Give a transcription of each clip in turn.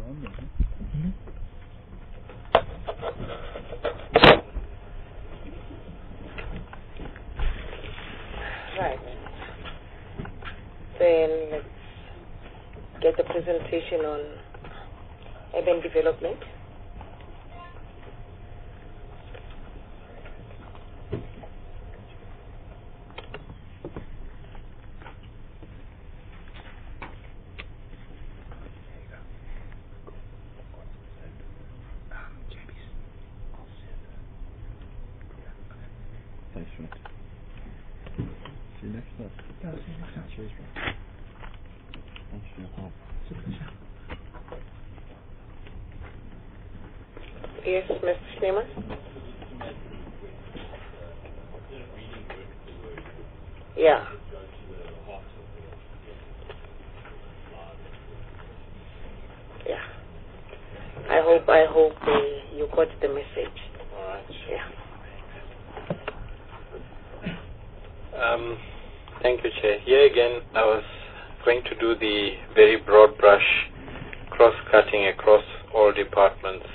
Right. Then let's get the presentation on urban development. Yes, Mr. Schneemann? Yeah. Yeah. I hope you got the message. All right. Yeah. Thank you, Chair. Here again, I was going to do the very broad brush cross-cutting across all departments,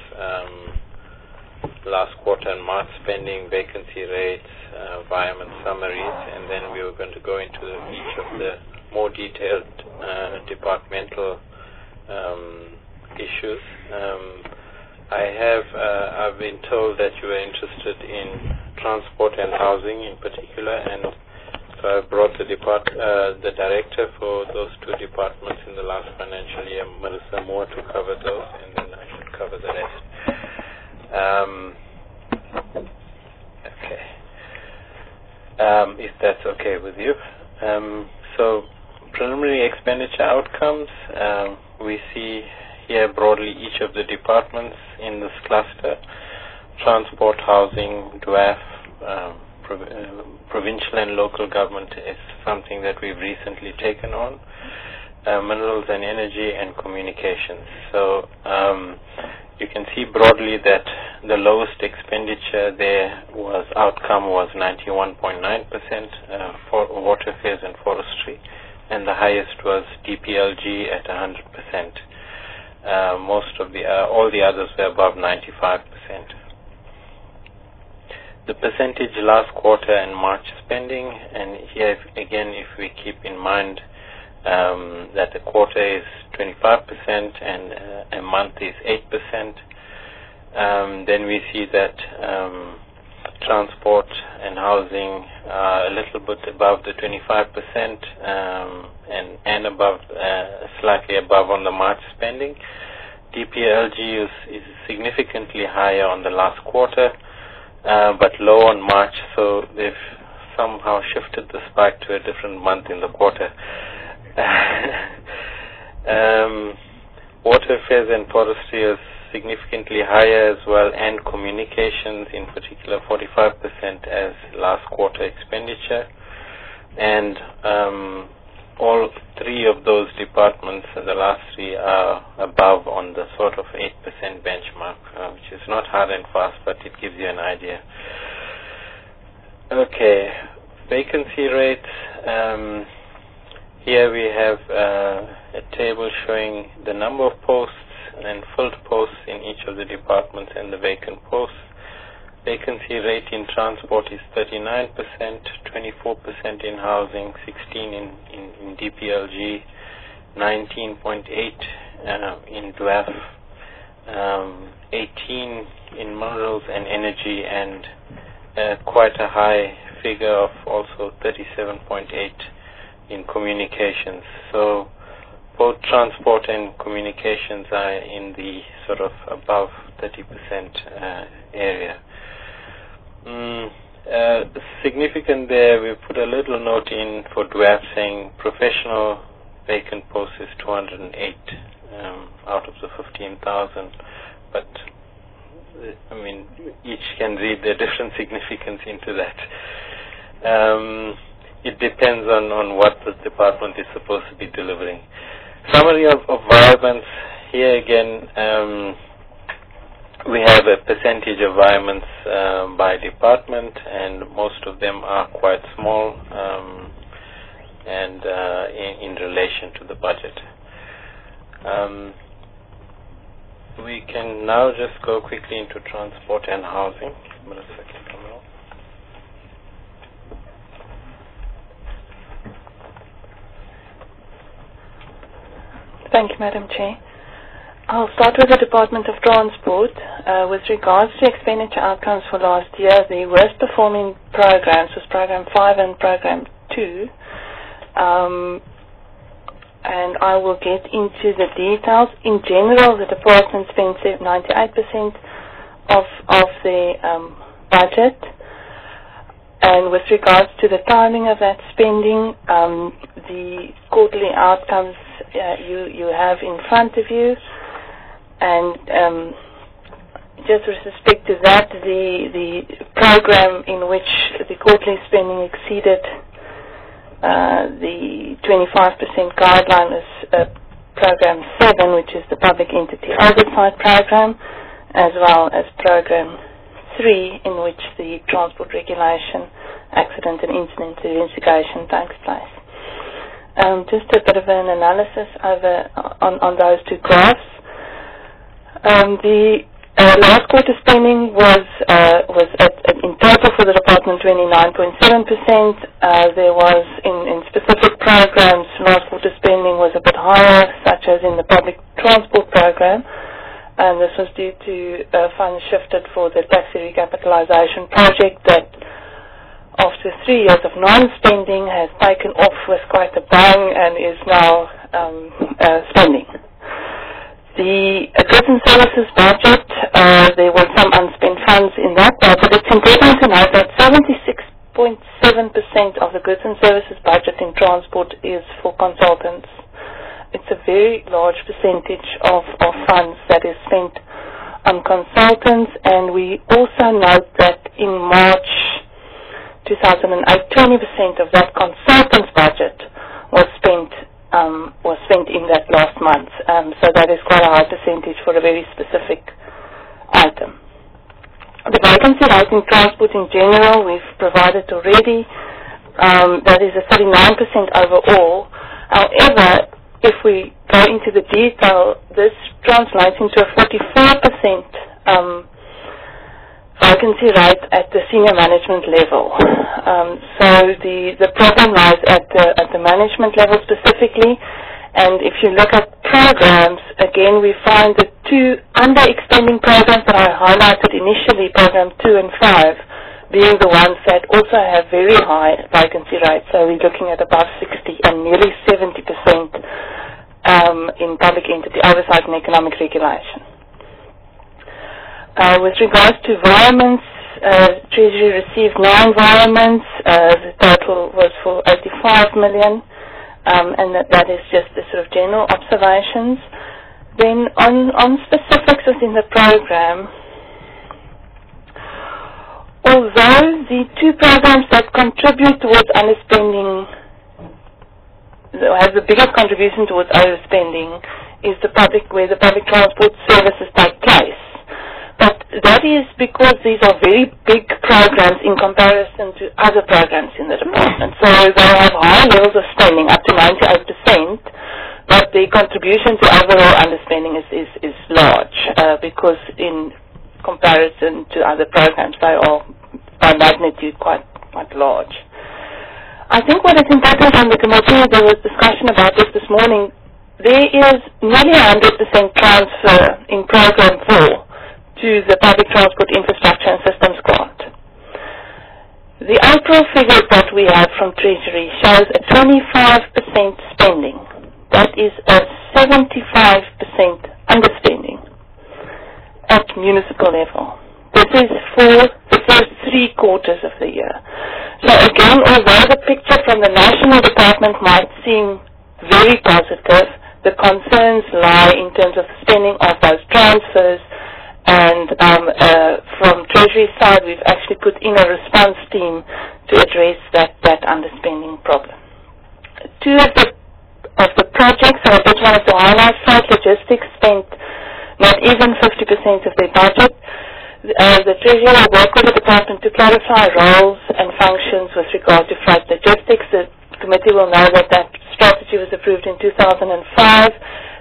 last quarter and March spending, vacancy rates, environment summaries, and then we were going to go into each of the more detailed departmental issues. I've been told that you are interested in transport and housing in particular, and so I brought the director for those two departments in the last financial year, Marissa Moore, to cover those, and then I should cover the rest. Okay. If that's okay with you. So preliminary expenditure outcomes, we see here broadly each of the departments in this cluster: transport, housing, DWAF, provincial and local government is something that we've recently taken on, minerals and energy, and communications. So you can see broadly that the lowest expenditure there outcome was 91.9% for water affairs and forestry, and the highest was DPLG at 100%. All the others were above 95%. The percentage last quarter and March spending, and here again, if we keep in mind that the quarter is 25% and a month is 8%, then we see that transport and housing are a little bit above the 25% and above, slightly above on the March spending. DPLG is significantly higher on the last quarter, but low on March, so they've somehow shifted the spike to a different month in the quarter. Water affairs and forestry is significantly higher as well, and communications in particular 45% as last quarter expenditure, and all three of those departments, the last three, are above on the sort of 8% benchmark, which is not hard and fast, but it gives you an idea. Okay, vacancy rates. Here we have a table showing the number of posts and filled posts in each of the departments and the vacant posts. Vacancy rate in transport is 39%, 24% in housing, 16% in DPLG, 19.8% in DWAF, 18% in minerals and energy, and quite a high figure of also 37.8% in communications. So both transport and communications are in the sort of above 30% area. Significant there, we put a little note in for DWAF saying professional vacant posts is 208 out of the 15,000, but I mean, each can read the different significance into that. It depends on what the department is supposed to be delivering. Summary of environments. Here again, we have a percentage of environments by department, and most of them are quite small and in relation to the budget. We can now just go quickly into transport and housing. Give me a second, Pamela. Thank you, Madam Chair. I'll start with the Department of Transport. With regards to expenditure outcomes for last year, the worst performing programs was Program 5 and Program 2. And I will get into the details. In general, the department spent 98% of the budget. And with regards to the timing of that spending, the quarterly outcomes you have in front of you. And just with respect to that, the program in which the quarterly spending exceeded the 25% guideline is Program 7, which is the Public Entity Oversight Program, as well as Program 3, in which the Transport Regulation, Accident and Incident Investigation takes place. Just a bit of an analysis on those two graphs. The last quarter spending was in total for the department 29.7%. There was in specific programs, last quarter spending was a bit higher, such as in the public transport program, and this was due to funds shifted for the taxi recapitalization project that, after 3 years of non-spending, has taken off with quite a bang and is now spending. The goods and services budget, there were some unspent funds in that budget. It's important to note that 76.7% of the goods and services budget in transport is for consultants. It's a very large percentage of funds that is spent on consultants, and we also note that in March 2008, 20% of that consultants' budget was spent in that last month. So that is quite a high percentage for a very specific item. The vacancy rate in transport in general, we've provided already. That is a 39% overall. However, if we go into the detail, this translates into a 44% vacancy rate at the senior management level. So the problem lies at the management level specifically, and if you look at programs, again we find the two under-extending programs that I highlighted initially, Program 2 and 5, being the ones that also have very high vacancy rates. So we're looking at above 60 and nearly 70% in public entity oversight and economic regulation. With regards to environments, Treasury received 9 environments. The total was for 85 million, and that is just the sort of general observations. Then on specifics within the program, although the two programs that contribute towards underspending, have the biggest contribution towards overspending, is where the public transport services take place. But that is because these are very big programs in comparison to other programs in the department. So they have high levels of spending, up to 98%, but the contribution to overall underspending is large because in comparison to other programs, they are by magnitude quite large. I think what is important on the committee, there was discussion about this morning, there is nearly 100% transfer in Program 4 to the Public Transport Infrastructure and Systems Grant. The April figures that we have from Treasury shows a 25% spending. That is a 75% underspending at municipal level. This is for the first 3 quarters of the year. So again, although the picture from the national department might seem very positive, the concerns lie in terms of spending of those transfers. And from Treasury side, we've actually put in a response team to address that underspending problem. 2 of the projects I just wanted to highlight, Freight Logistics spent not even 50% of their budget. The Treasury will work with the department to clarify roles and functions with regard to Freight Logistics. The committee will know that strategy was approved in 2005.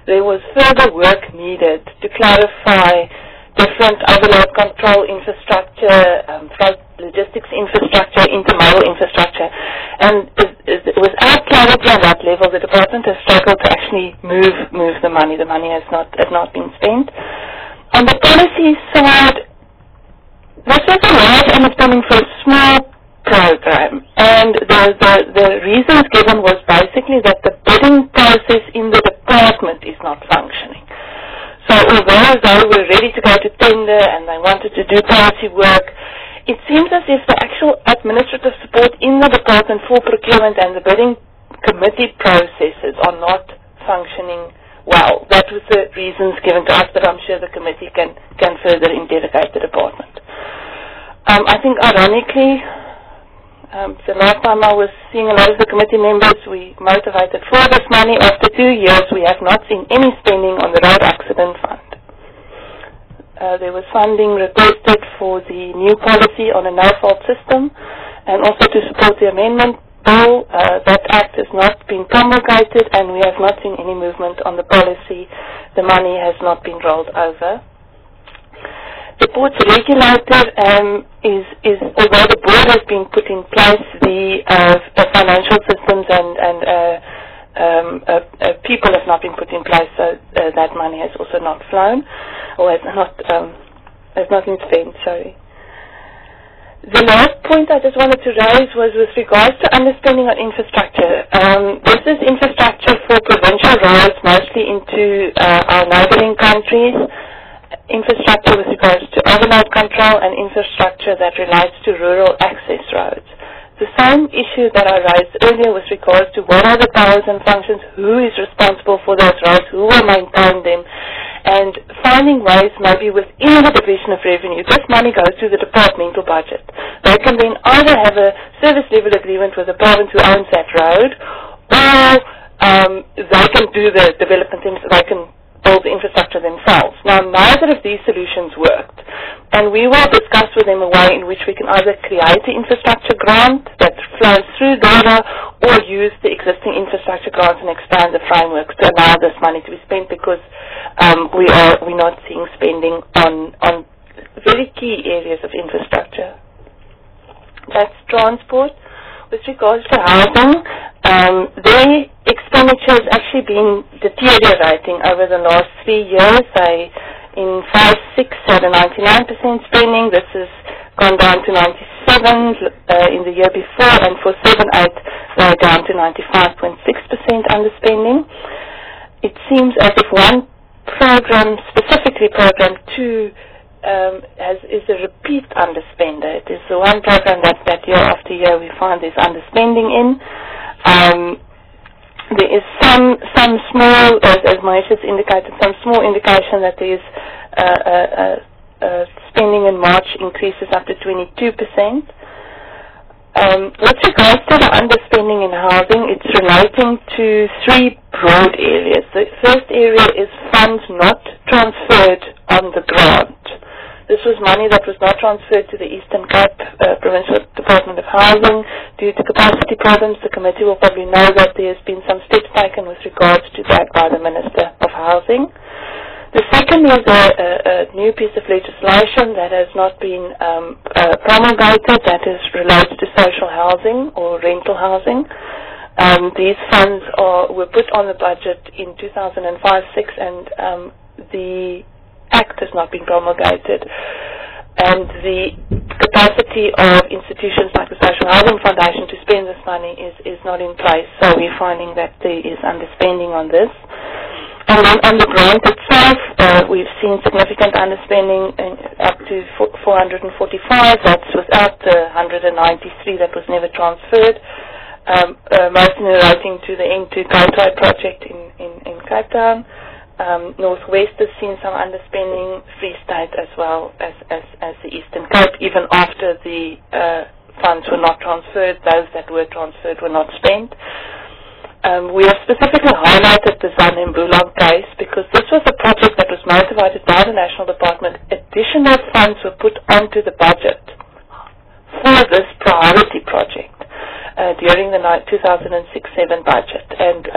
there was further work needed to clarify different overload control infrastructure, freight logistics infrastructure, intermodal infrastructure, and without clarity on that level, the department has struggled to actually move the money. The money has not been spent. On the policy side, this was a large understanding for a small program, and the reasons given was basically that the bidding process in the department is not functioning. So although they were ready to go to tender and they wanted to do policy work, it seems as if the actual administrative support in the department for procurement and the bidding committee processes are not functioning well. That was the reasons given to us, but I'm sure the committee can further interrogate the department. I think ironically, the last time I was seeing a lot of the committee members, we motivated for this money. After 2 years, we have not seen any spending on the road accident fund. There was funding requested for the new policy on a no-fault system and also to support the amendment bill. That act has not been promulgated and we have not seen any movement on the policy. The money has not been rolled over. The port's regulator is although the board has been put in place, the financial systems and people have not been put in place, so that money has also not flown, or has not been spent, sorry. The last point I just wanted to raise was with regards to understanding on infrastructure. This is infrastructure for provincial roads, mostly into our neighboring countries. Infrastructure with regards to overload control and infrastructure that relates to rural access roads. The same issue that I raised earlier with regards to what are the powers and functions, who is responsible for those roads, who will maintain them, and finding ways maybe within the division of revenue. This money goes to the departmental budget. They can then either have a service level agreement with the province who owns that road, or they can do the development, they can build the infrastructure themselves. Now, neither of these solutions worked, and we will discuss with them a way in which we can either create the infrastructure grant that flows through DARA or use the existing infrastructure grants and expand the framework to allow this money to be spent, because we're not seeing spending on very key areas of infrastructure. That's transport. With regards to housing, their expenditure has actually been deteriorating over the last 3 years. In 5-6 had a 99% spending. This has gone down to 97 in the year before, and for 7-8 they're down to 95.6% underspending. It seems as if one program, specifically Program 2, is a repeat underspender. It is the one program that year after year we find there's underspending in. There is some small, as Mahesh has indicated, some small indication that there is spending in March increases up to 22%. With regards to the underspending in housing, it's relating to 3 broad areas. The first area is funds not transferred on the grant. This was money that was not transferred to the Eastern Cape Provincial Department of Housing due to capacity problems. The committee will probably know that there has been some steps taken with regards to that by the Minister of Housing. The second is a new piece of legislation that has not been promulgated, that is related to social housing or rental housing. These funds were put on the budget in 2005-06, and the Act has not been promulgated, and the capacity of institutions like the Social Housing Foundation to spend this money is not in place, so we're finding that there is underspending on this. And then on the grant itself, we've seen significant underspending up to 445, that's without the 193 that was never transferred, mostly relating to the N2 Gateway project in Cape Town. Northwest has seen some underspending, Free State as well as the Eastern Cape, even after the funds were not transferred. Those that were transferred were not spent. We have specifically highlighted the Zan and Mbulong case because this was a project that was motivated by the National Department. Additional funds were put onto the budget for this priority project during the 2006-07 budget, and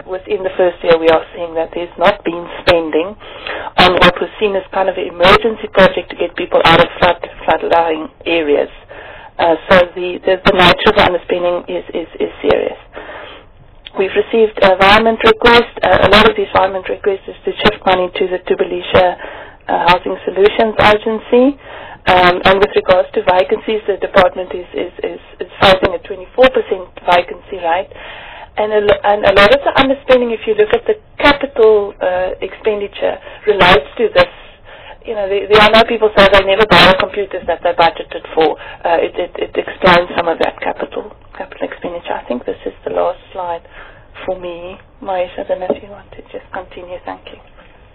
within the first year we are seeing that there's not been spending on what was seen as kind of an emergency project to get people out of flood-lying areas. So the nature of underspending is serious. We've received environment requests. A lot of these environment requests is to shift money to the Tubelisha Housing Solutions Agency. And with regards to vacancies, the department is facing a 24% vacancy rate. And a lot of the underspending, if you look at the capital expenditure, relates to this. You know, there are no people say they never buy computers that they budgeted for. It explains some of that capital expenditure. I think this is the last slide for me. Maisha, I don't know if you want to just continue. Thank you.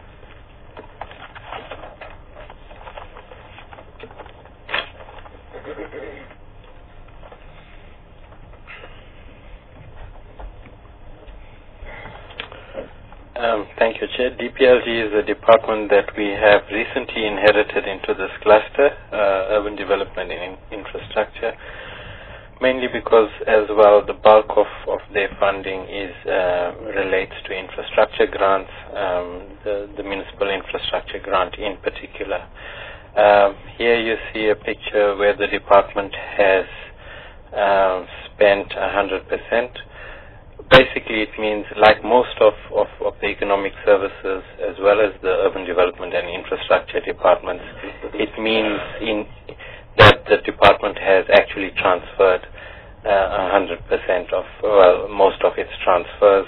Thank you, Chair. DPLG is a department that we have recently inherited into this cluster, urban development and infrastructure, mainly because as well the bulk of their funding is relates to infrastructure grants, the municipal infrastructure grant in particular. Here you see a picture where the department has spent 100%. Basically, it means, like most of the economic services as well as the urban development and infrastructure departments, it means that the department has actually transferred 100% of, well, most of its transfers.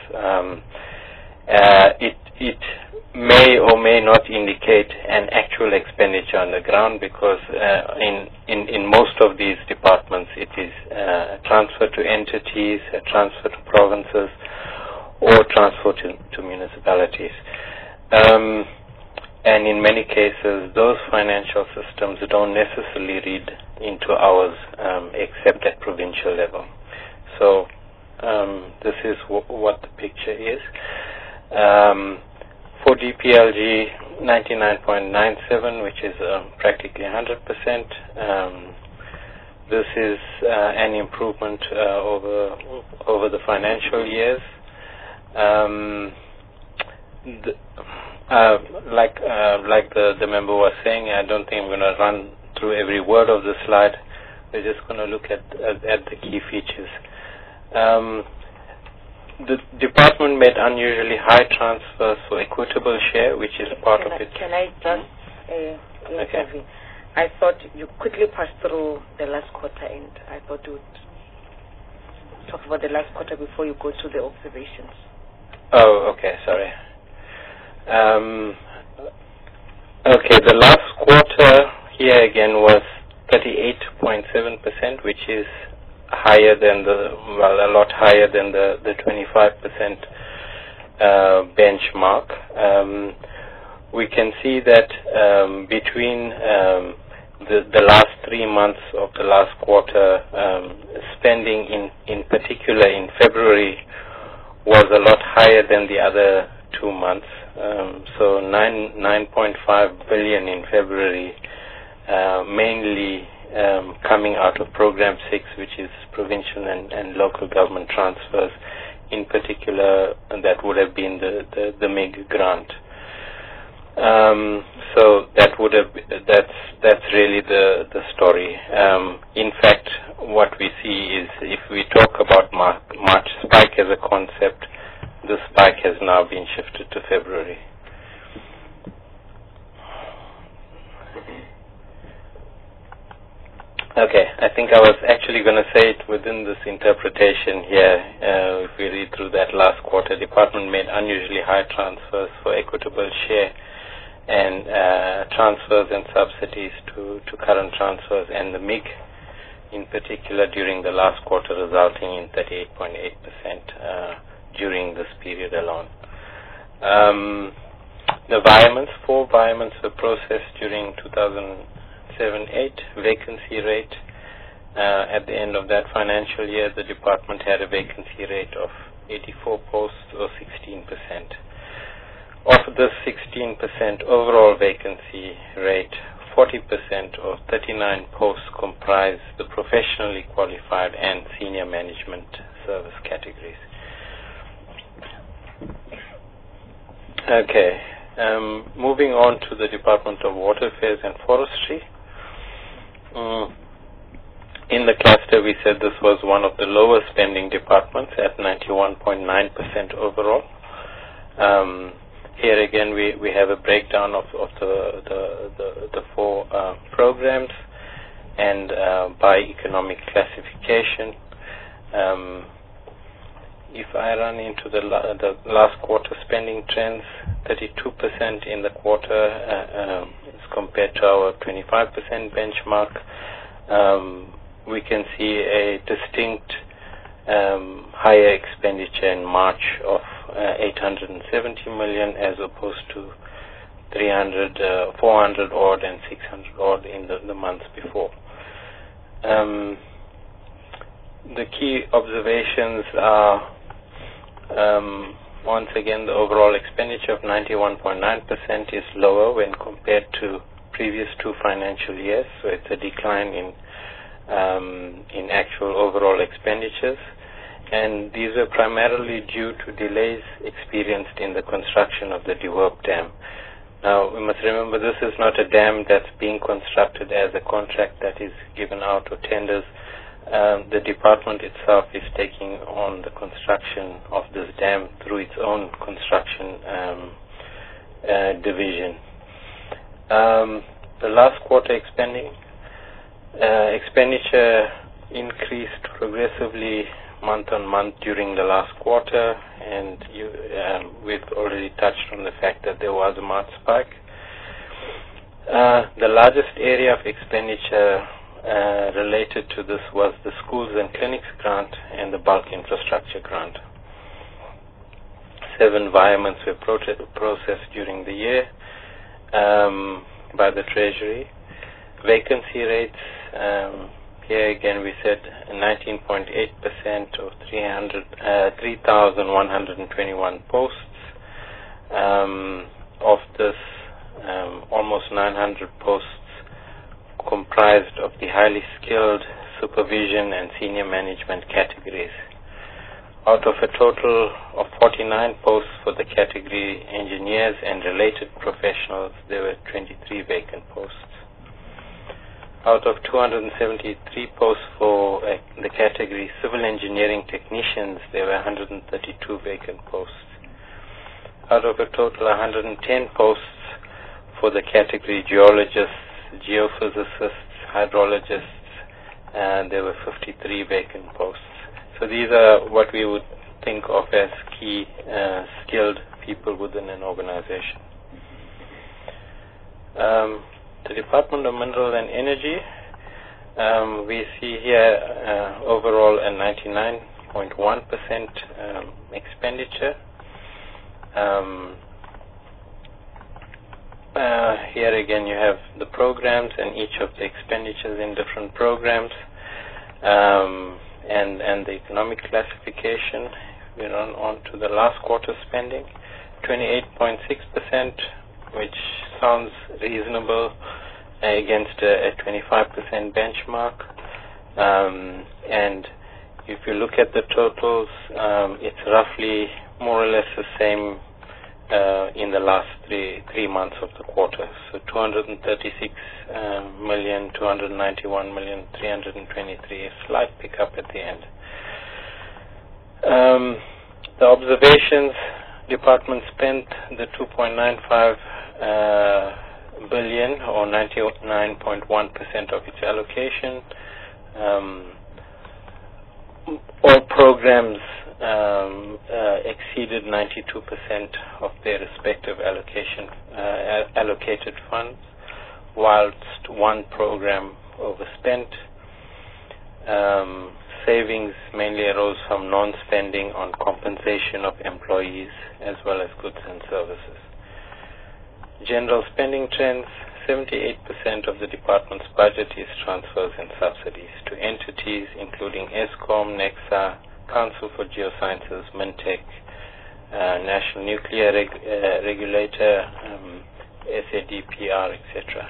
It may or may not indicate an actual expenditure on the ground because in most of these departments it is transfer to entities, transfer to provinces, or transfer to municipalities. And in many cases those financial systems don't necessarily read into ours except at provincial level. So this is what the picture is. For DPLG, 99.97, which is practically 100%. This is an improvement over the financial years. Like the member was saying, I don't think I'm going to run through every word of the slide. We're just going to look at the key features. The department made unusually high transfers for equitable share, which is part of it. Can I just intervene? Okay. I thought you quickly passed through the last quarter, and I thought you would talk about the last quarter before you go to the observations. Oh, okay, sorry. Okay, the last quarter here again was 38.7%, which is higher than a lot higher than the 25% benchmark. We can see that between the last 3 months of the last quarter, spending in particular in February was a lot higher than the other 2 months. So 9.5 billion in February, mainly coming out of Program 6, which is provincial and local government transfers. In particular, that would have been the MIG grant. So that's really the story. In fact, what we see is, if we talk about March spike as a concept, the spike has now been shifted to February. Okay, I think I was actually going to say it within this interpretation here. If we read through that last quarter, department made unusually high transfers for equitable share and transfers and subsidies to current transfers, and the MIG in particular during the last quarter, resulting in 38.8% during this period alone. The environments, 4 environments were processed during 2007-8. Vacancy rate at the end of that financial year, the department had a vacancy rate of 84 posts, or 16%. Of this 16% overall vacancy rate, 40% or 39 posts comprise the professionally qualified and senior management service categories. Okay. Moving on to the Department of Water Affairs and Forestry. In the cluster, we said this was one of the lower spending departments at 91.9% overall. Here again, we have a breakdown of the four programs and by economic classification. If I run into the last quarter spending trends, 32% in the quarter as compared to our 25% benchmark. We can see a distinct higher expenditure in March of 870 million as opposed to 400 odd and 600 odd in the months before. The key observations are once again the overall expenditure of 91.9% is lower when compared to previous two financial years, so it's a decline in actual overall expenditures, and these are primarily due to delays experienced in the construction of the De Hoop Dam. Now, we must remember this is not a dam that's being constructed as a contract that is given out or tenders. The department itself is taking on the construction of this dam through its own construction division. The last quarter expenditure increased progressively month on month during the last quarter, and we've already touched on the fact that there was a March spike. The largest area of expenditure related to this was the schools and clinics grant and the bulk infrastructure grant. 7 environments were processed during the year by the Treasury. Vacancy rates, here again we said 19.8% of 3,121 posts. Of this, almost 900 posts comprised of the highly skilled supervision and senior management categories. Out of a total of 49 posts for the category engineers and related professionals, there were 23 vacant posts. Out of 273 posts for the category civil engineering technicians, there were 132 vacant posts. Out of a total 110 posts for the category geologists, geophysicists, hydrologists, and there were 53 vacant posts. So these are what we would think of as key skilled people within an organization. The Department of Mineral and Energy, we see here overall a 99.1% expenditure. Here again you have the programs and each of the expenditures in different programs, and the economic classification. We run on to the last quarter spending, 28.6%, which sounds reasonable against a 25% benchmark. And if you look at the totals, it's roughly more or less the same in the last three months of the quarter. So 236 million, 291 million, 323, a slight pickup at the end. The observations, department spent the 2.95 billion or 99.1% of its allocation. All programs exceeded 92% of their respective allocated funds, whilst one program overspent. Savings mainly arose from non-spending on compensation of employees as well as goods and services. General spending trends, 78% of the department's budget is transfers and subsidies to entities including ESCOM, NEXA, Council for Geosciences, MINTEC, National Nuclear Regulator, SADPR, etc.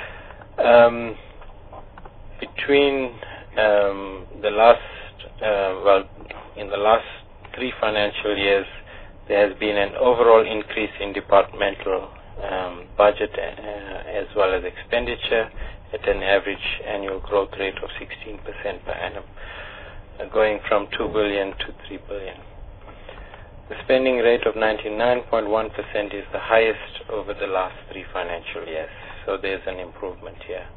Between in the last 3 financial years, There has been an overall increase in departmental budget as well as expenditure at an average annual growth rate of 16% per annum, going from 2 billion to 3 billion. The spending rate of 99.1% is the highest over the last 3 financial years, so there's an improvement here.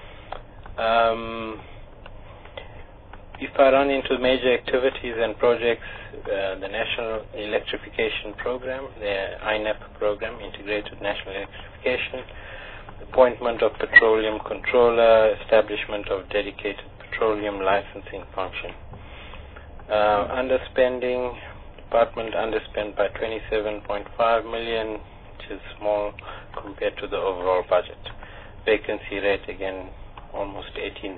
If I run into major activities and projects, the National Electrification Program, the INEP program, Integrated National Electrification, appointment of petroleum controller, establishment of dedicated petroleum licensing function. Underspending, department underspent by 27.5 million, which is small compared to the overall budget. Vacancy rate, again, almost 18%.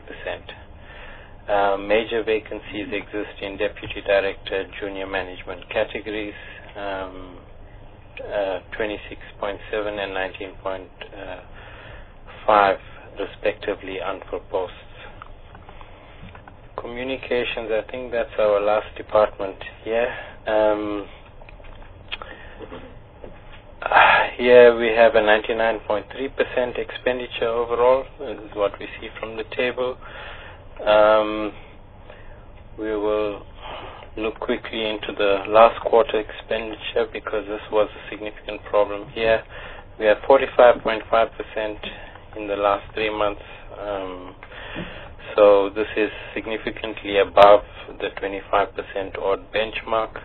Major vacancies exist in deputy director, junior management categories, 26.7 and 19.5 respectively unfilled posts. Communications, I think that's our last department here. Here we have a 99.3% expenditure overall. This is what we see from the table. We will look quickly into the last quarter expenditure because this was a significant problem here. We have 45.5% in the last 3 months, so this is significantly above the 25% odd benchmark.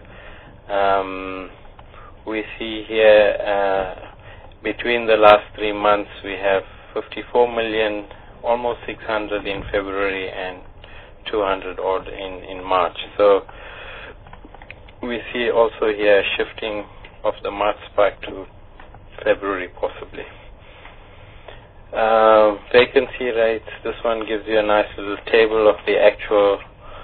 We see here between the last 3 months we have 54 million, almost 600 in February and 200 odd in March. So we see also here shifting of the March spike to February possibly. Vacancy rates, this one gives you a nice little table of the actual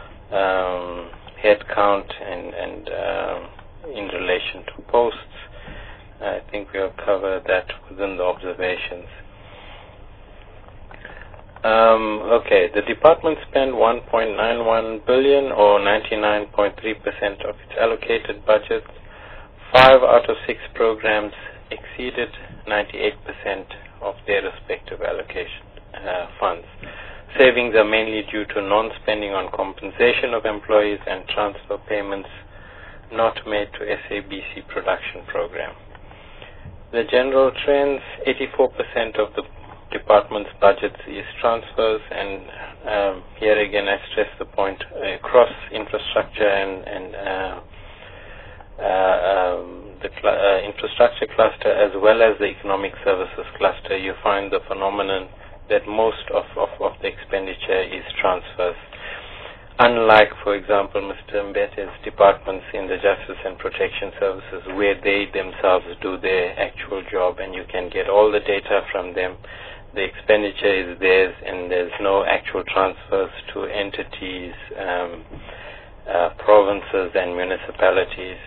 head count and in relation to posts. I think we'll cover that within the observations. Okay, the department spent 1.91 billion or 99.3% of its allocated budget. 5 out of 6 programs exceeded 98% of their respective allocation funds. Savings are mainly due to non-spending on compensation of employees and transfer payments not made to SABC production program. The general trends, 84% of the department's budget is transfers, and here again I stress the point across infrastructure and the infrastructure cluster as well as the economic services cluster, you find the phenomenon that most of the expenditure is transfers. Unlike, for example, Mr. Mbete's departments in the Justice and Protection Services, where they themselves do their actual job and you can get all the data from them, the expenditure is theirs and there's no actual transfers to entities, provinces and municipalities.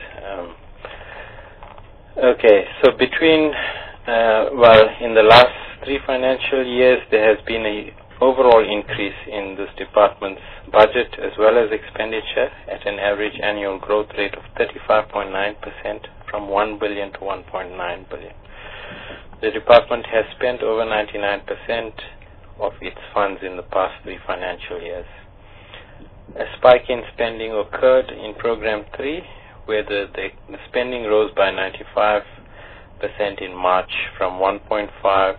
Okay, so between, in the last 3 financial years, there has been an overall increase in this department's budget as well as expenditure at an average annual growth rate of 35.9% from 1 billion to 1.9 billion. The department has spent over 99% of its funds in the past 3 financial years. A spike in spending occurred in Program 3, where the spending rose by 95% in March from 1.54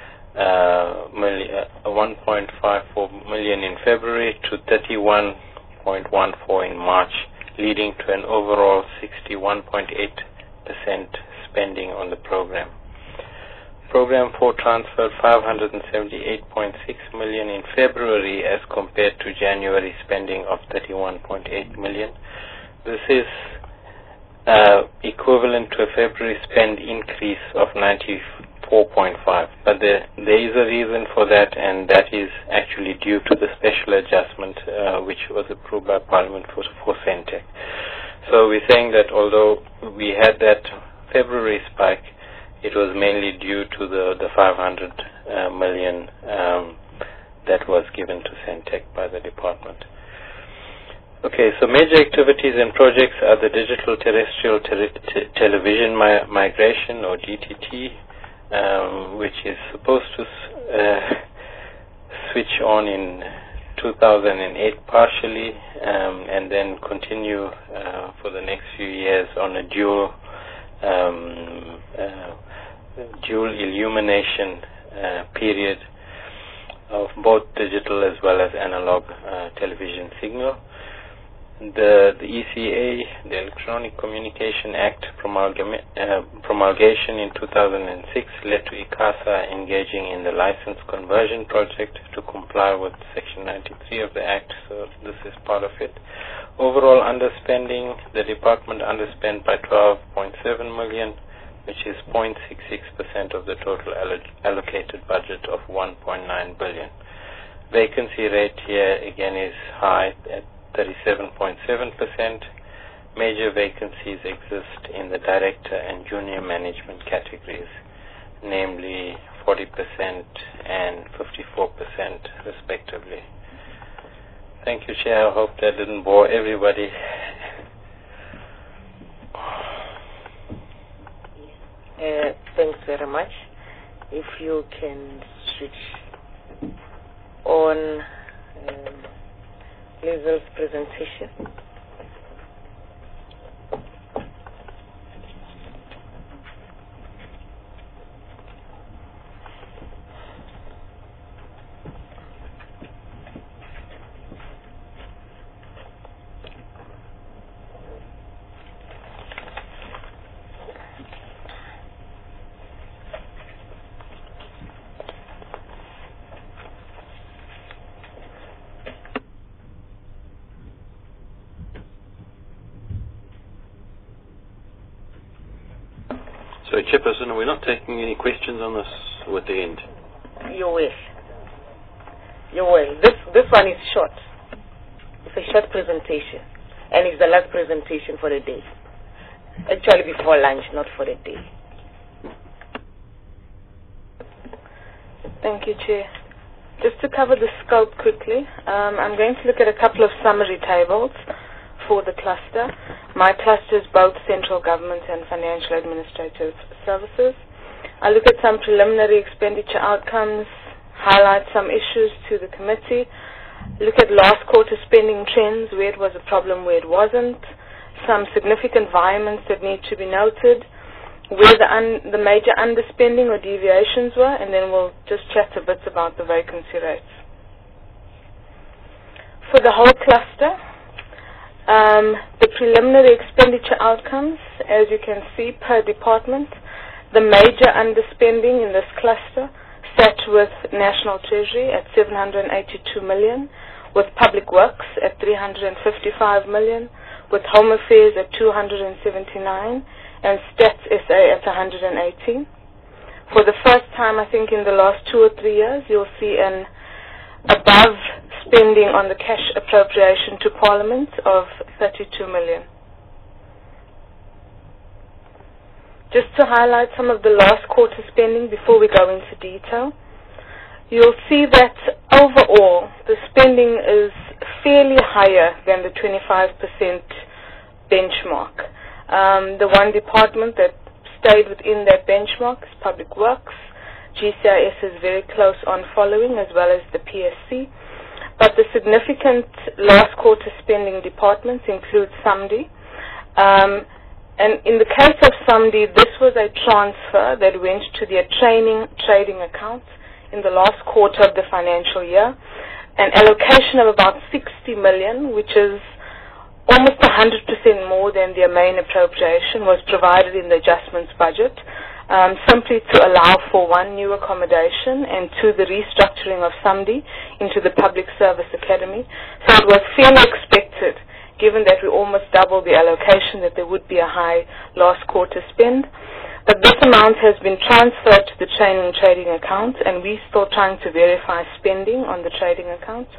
million in February to 31.14 in March, leading to an overall 61.8% spending on the program. Program 4 transferred 578.6 million in February as compared to January spending of 31.8 million. This is equivalent to a February spend increase of 94.5, but there is a reason for that, and that is actually due to the special adjustment which was approved by Parliament for Centec. So we're saying that although we had that February spike, it was mainly due to the 500 million that was given to Centec by the department. Okay, so major activities and projects are the digital terrestrial television migration, or DTT, which is supposed to switch on in 2008 partially, and then continue for the next few years on a dual illumination period of both digital as well as analog television signal. The ECA, the Electronic Communication Act promulgation in 2006 led to ICASA engaging in the license conversion project to comply with Section 93 of the Act, so this is part of it. Overall underspending, the department underspent by 12.7 million, which is 0.66% of the total allocated budget of 1.9 billion. Vacancy rate here again is high at 37.7%. Major vacancies exist in the director and junior management categories, namely 40% and 54% respectively. Thank you, Chair. I hope that didn't bore everybody. Thanks very much. If you can switch on Lizel's presentation. So, Chairperson, are we not taking any questions on this at the end? You will. You will. This one is short. It's a short presentation. And it's the last presentation for the day. Actually before lunch, not for the day. Thank you, Chair. Just to cover the scope quickly, I'm going to look at a couple of summary tables for the cluster. My cluster is both central government and financial administrative services. I'll look at some preliminary expenditure outcomes, highlight some issues to the committee, look at last quarter spending trends, where it was a problem, where it wasn't, some significant environments that need to be noted, where the major underspending or deviations were, and then we'll just chat a bit about the vacancy rates. For the whole cluster, the preliminary expenditure outcomes, as you can see per department, the major underspending in this cluster sat with National Treasury at 782 million, with Public Works at 355 million, with Home Affairs at 279, and Stats SA at 118. For the first time, I think in the last 2 or 3 years, you'll see an above spending on the cash appropriation to Parliament of 32 million. Just to highlight some of the last quarter spending before we go into detail, you'll see that overall the spending is fairly higher than the 25% benchmark. The one department that stayed within that benchmark is Public Works. GCIS is very close on following, as well as the PSC. But the significant last quarter spending departments include SAMDI. And in the case of SAMDI, this was a transfer that went to their trading account in the last quarter of the financial year. An allocation of about 60 million, which is almost 100% more than their main appropriation, was provided in the adjustments budget, simply to allow for one, new accommodation, and two, the restructuring of SAMDI into the Public Service Academy. So it was fairly expected, given that we almost doubled the allocation, that there would be a high last quarter spend. But this amount has been transferred to the trading account, and we're still trying to verify spending on the trading account.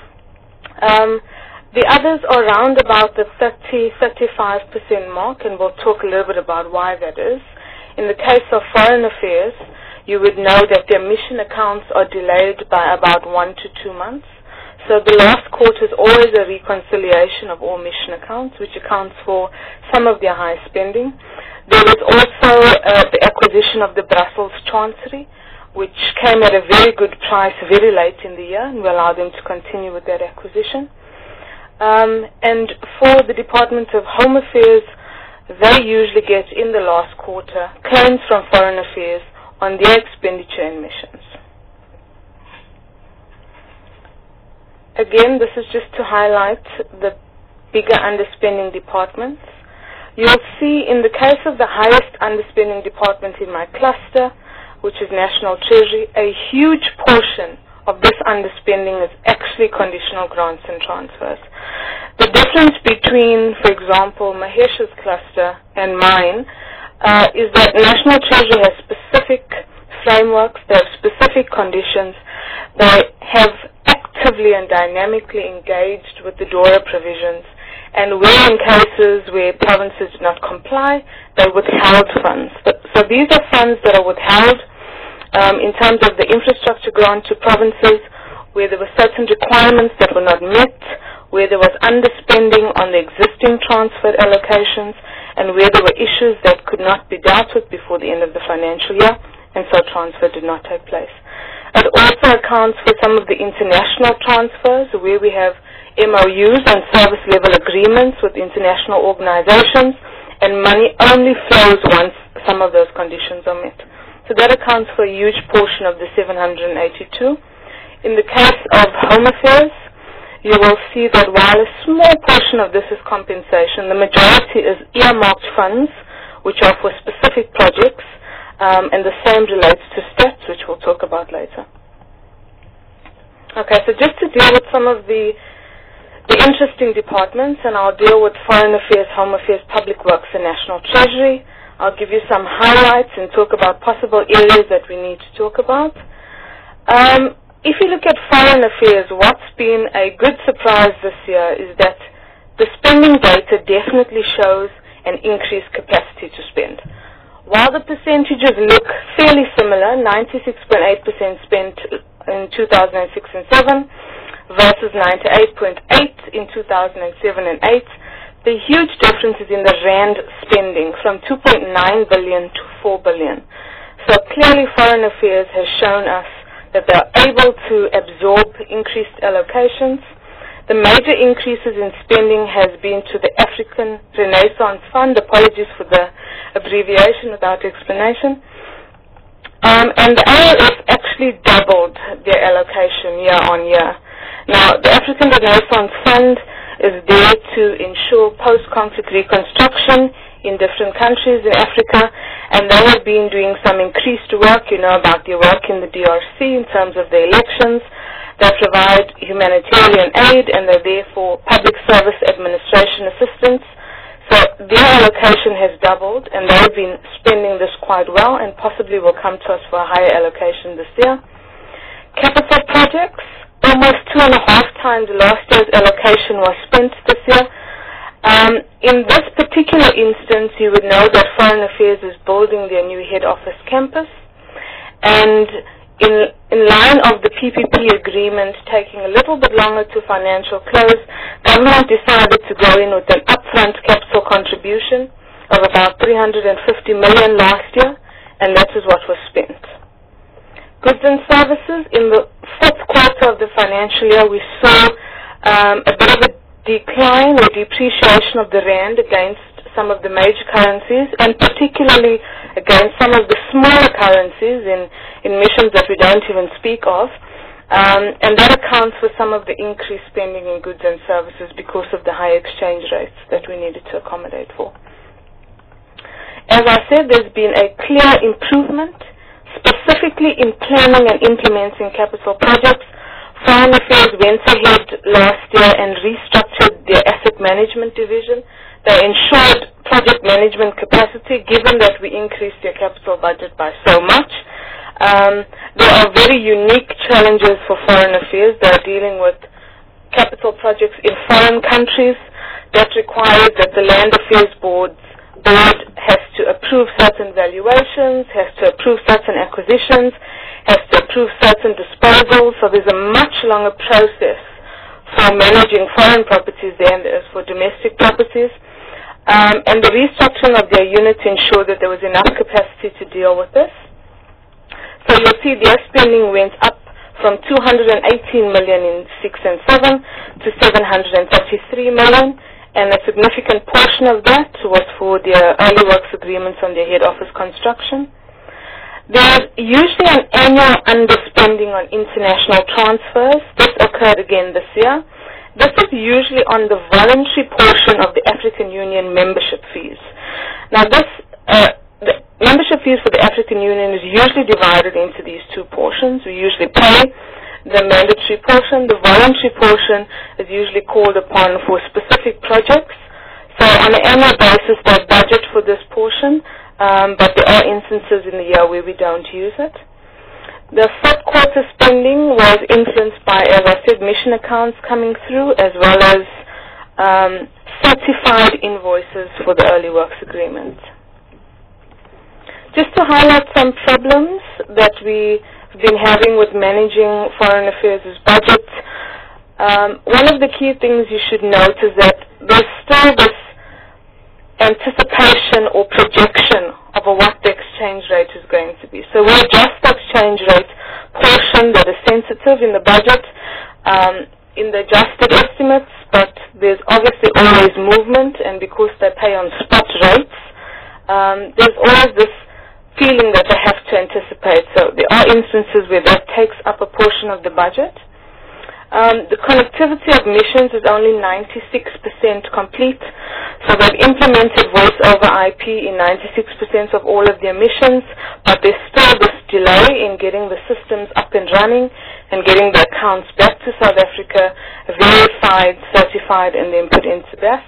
The others are around about the 30-35% mark, and we'll talk a little bit about why that is. In the case of Foreign Affairs, you would know that their mission accounts are delayed by about 1 to 2 months. So the last quarter is always a reconciliation of all mission accounts, which accounts for some of their high spending. There was also the acquisition of the Brussels Chancery, which came at a very good price very late in the year, and we allowed them to continue with that acquisition. And for the Department of Home Affairs, they usually get in the last quarter claims from Foreign Affairs on their expenditure in missions. Again, this is just to highlight the bigger underspending departments. You'll see in the case of the highest underspending department in my cluster, which is National Treasury, a huge portion of this underspending is actually conditional grants and transfers. The difference between, for example, Mahesh's cluster and mine is that National Treasury has specific frameworks, they have specific conditions, they have actively and dynamically engaged with the DORA provisions, and where in cases where provinces did not comply, they withheld funds. So these are funds that are withheld in terms of the infrastructure grant to provinces where there were certain requirements that were not met, where there was underspending on the existing transfer allocations, and where there were issues that could not be dealt with before the end of the financial year, and so transfer did not take place. It also accounts for some of the international transfers where we have MOUs and service level agreements with international organizations, and money only flows once some of those conditions are met. So that accounts for a huge portion of the 782. In the case of Home Affairs, you will see that while a small portion of this is compensation, the majority is earmarked funds, which are for specific projects, and the same relates to stats, which we'll talk about later. Okay, so just to deal with some of the interesting departments, and I'll deal with Foreign Affairs, Home Affairs, Public Works, and National Treasury. I'll give you some highlights and talk about possible areas that we need to talk about. If you look at Foreign Affairs, what's been a good surprise this year is that the spending data definitely shows an increased capacity to spend. While the percentages look fairly similar, 96.8% spent in 2006 and 7 versus 98.8 in 2007 and 8, the huge difference is in the rand spending from 2.9 billion to 4 billion. So clearly Foreign Affairs has shown us that they're able to absorb increased allocations. The major increases in spending has been to the African Renaissance Fund. Apologies for the abbreviation without explanation. And the IRF actually doubled their allocation year on year. Now, the African Renaissance Fund is there to ensure post-conflict reconstruction in different countries in Africa, and they have been doing some increased work, you know, about their work in the DRC in terms of the elections. They provide humanitarian aid, and they're there for public service administration assistance. So their allocation has doubled, and they've been spending this quite well, and possibly will come to us for a higher allocation this year. Capital projects, almost 2.5 times last year's allocation was spent this year. In this particular instance, you would know that Foreign Affairs is building their new head office campus, and in line of the PPP agreement taking a little bit longer to financial close, government decided to go in with an upfront capital contribution of about 350 million last year, and that is what was spent. Goods and services, in the fourth quarter of the financial year, we saw a bit of a decline or depreciation of the rand against some of the major currencies, and particularly against some of the smaller currencies in missions that we don't even speak of, and that accounts for some of the increased spending in goods and services because of the high exchange rates that we needed to accommodate for. As I said, there's been a clear improvement, specifically in planning and implementing capital projects. Foreign Affairs went ahead last year and restructured their asset management division. They ensured project management capacity, given that we increased their capital budget by so much. There are very unique challenges for Foreign Affairs. They are dealing with capital projects in foreign countries that requires that the Land Affairs Board has to approve certain valuations, has to approve certain acquisitions, has to approve certain disposals. So there's a much longer process for managing foreign properties than there is for domestic properties. And the restructuring of their unit ensured that there was enough capacity to deal with this. So you'll see their spending went up from 218 million in 6 and 7 to 733 million, and a significant portion of that was for their early works agreements on their head office construction. There's usually an annual underspending on international transfers. This occurred again this year. This is usually on the voluntary portion of the African Union membership fees. Now the membership fees for the African Union is usually divided into these two portions. We usually pay the mandatory portion. The voluntary portion is usually called upon for specific projects. So on an annual basis, they budget for this portion, but there are instances in the year where we don't use it. The fourth quarter spending was influenced by, as I said, mission accounts coming through, as well as certified invoices for the early works agreement. Just to highlight some problems that we've been having with managing foreign affairs' budget, one of the key things you should note is that there's still this anticipation or projection of what the exchange rate is going to be. So we adjust the exchange rate portion that is sensitive in the budget in the adjusted estimates, but there's obviously always movement, and because they pay on spot rates, there's always this feeling that they have to anticipate. So there are instances where that takes up a portion of the budget. The connectivity of missions is only 96% complete. So they've implemented voice over IP in 96% of all of their missions, but there's still this delay in getting the systems up and running and getting the accounts back to South Africa, verified, certified, and then put into BAS.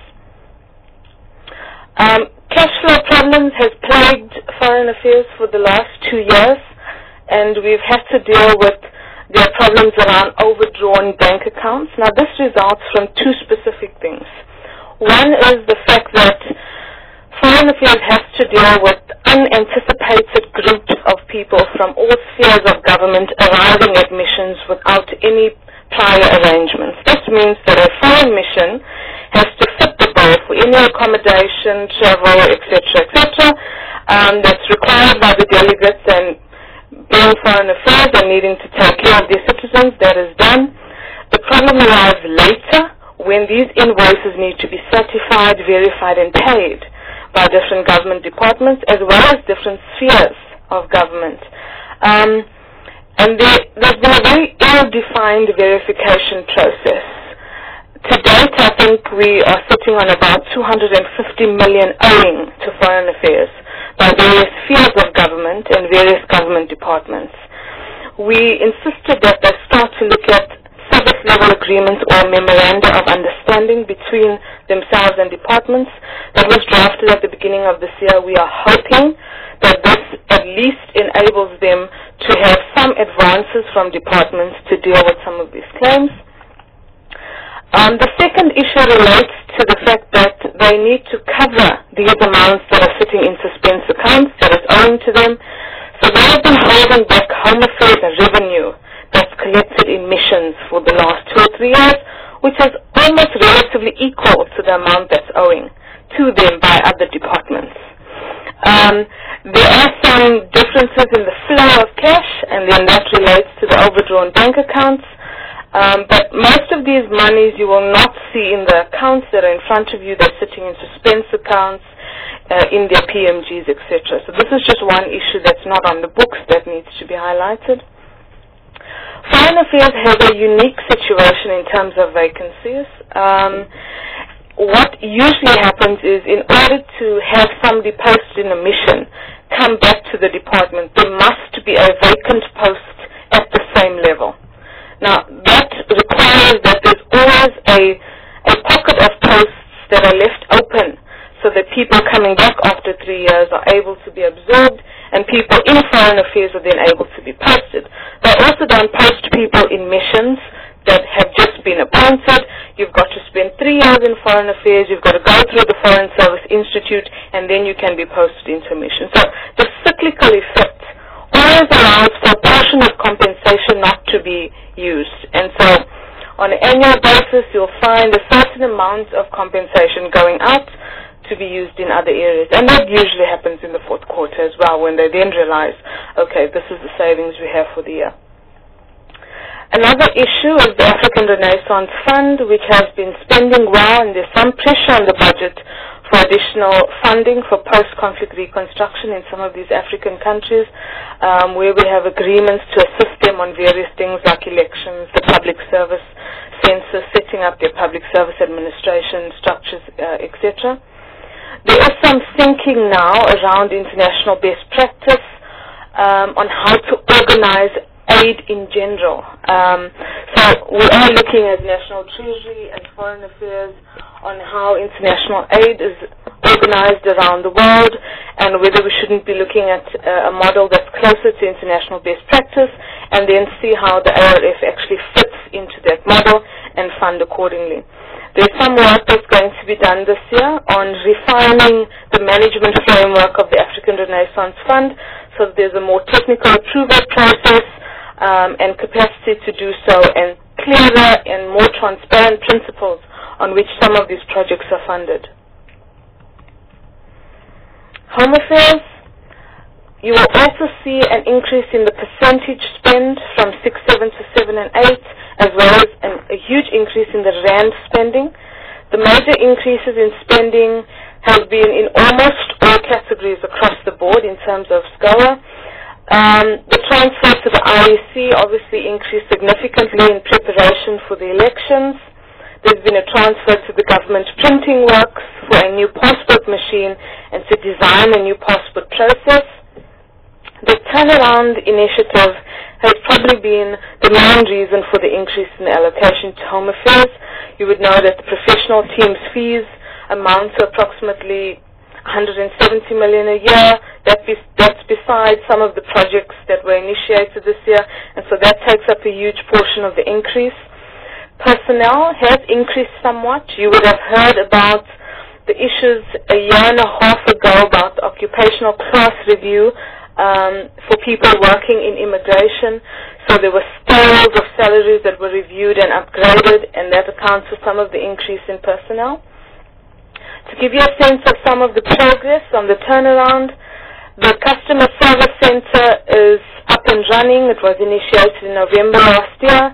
Cash flow problems has plagued foreign affairs for the last 2 years, and we've had to deal with their problems around overdrawn bank accounts. Now, this results from two specific things. One is the fact that foreign affairs has to deal with unanticipated groups of people from all spheres of government arriving at missions without any prior arrangements. This means that a foreign mission has to fit the bill for any accommodation, travel, etc., that's required by the delegates, and being foreign affairs and needing to take care of their citizens, that is done. The problem arrives later when these invoices need to be certified, verified, and paid by different government departments as well as different spheres of government. And there's been a very ill-defined verification process. To date, I think we are sitting on about 250 million owing to foreign affairs by various spheres of government and various government departments. We insisted that they start to look at service-level agreements or memoranda of understanding between themselves and departments. That was drafted at the beginning of this year. We are hoping that this at least enables them to have some advances from departments to deal with some of these claims. The second issue relates to the fact that they need to cover these amounts that are sitting in suspense accounts that is owing to them. So they have been holding back home affairs and revenue that's collected in missions for the last 2 or 3 years, which is almost relatively equal to the amount that's owing to them by other departments. There are some differences in the flow of cash, and then that relates to the overdrawn bank accounts. But most of these monies you will not see in the accounts that are in front of you. They're sitting in suspense accounts, in their PMGs, etc. So this is just one issue that's not on the books that needs to be highlighted. Foreign Affairs has a unique situation in terms of vacancies. What usually happens is, in order to have somebody posted in a mission come back to the department, there must be a vacant post at the same level. Now, that requires that there's always a pocket of posts that are left open so that people coming back after 3 years are able to be absorbed, and people in foreign affairs are then able to be posted. They also don't post people in missions that have just been appointed. You've got to spend 3 years in foreign affairs, you've got to go through the Foreign Service Institute, and then you can be posted into a mission. So the cyclical effect always allows for a portion of compensation not to be used. And so On an annual basis, you'll find a certain amount of compensation going out to be used in other areas. And that usually happens in the fourth quarter as well, when they then realize, okay, this is the savings we have for the year. Another issue is the African Renaissance Fund, which has been spending well, and there's some pressure on the budget for additional funding for post-conflict reconstruction in some of these African countries, where we have agreements to assist them on various things like elections, the public service census, setting up their public service administration structures, etc. There is some thinking now around international best practice on how to organize aid in general. So we are looking at National Treasury and Foreign Affairs on how international aid is organized around the world, and whether we shouldn't be looking at a model that's closer to international best practice, and then see how the ARF actually fits into that model and fund accordingly. There's some work that's going to be done this year on refining the management framework of the African Renaissance Fund, so that there's a more technical approval process and capacity to do so, and clearer and more transparent principles on which some of these projects are funded. Home Affairs, you will also see an increase in the percentage spend from 6, 7 to 7 and 8, as well as a huge increase in the RAND spending. The major increases in spending have been in almost all categories across the board in terms of SCOA. The transfer to the IEC obviously increased significantly in preparation for the elections. There's been a transfer to the government printing works for a new passport machine and to design a new passport process. The turnaround initiative has probably been the main reason for the increase in the allocation to Home Affairs. You would know that the professional team's fees amount to approximately 170 million a year. That's besides some of the projects that were initiated this year, and so that takes up a huge portion of the increase. Personnel has increased somewhat. You would have heard about the issues a year and a half ago about the occupational class review for people working in immigration. So there were scales of salaries that were reviewed and upgraded, and that accounts for some of the increase in personnel. To give you a sense of some of the progress on the turnaround, the Customer Service Center is up and running. It was initiated in November last year.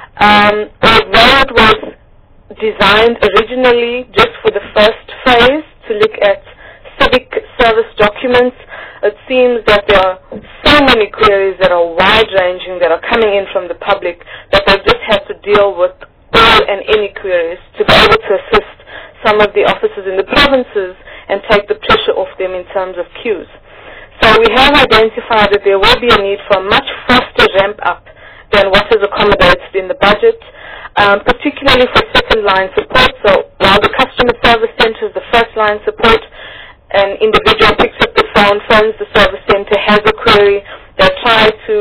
Although it was designed originally just for the first phase to look at civic service documents, it seems that there are so many queries that are wide-ranging that are coming in from the public that they just have to deal with all and any queries to be able to assist some of the officers in the provinces and take the pressure off them in terms of queues. So we have identified that there will be a need for a much faster ramp-up than what is accommodated in the budget, particularly for second-line support. So while the Customer Service Center is the first-line support, an individual picks up the phone, phones the service center, has a query, they try to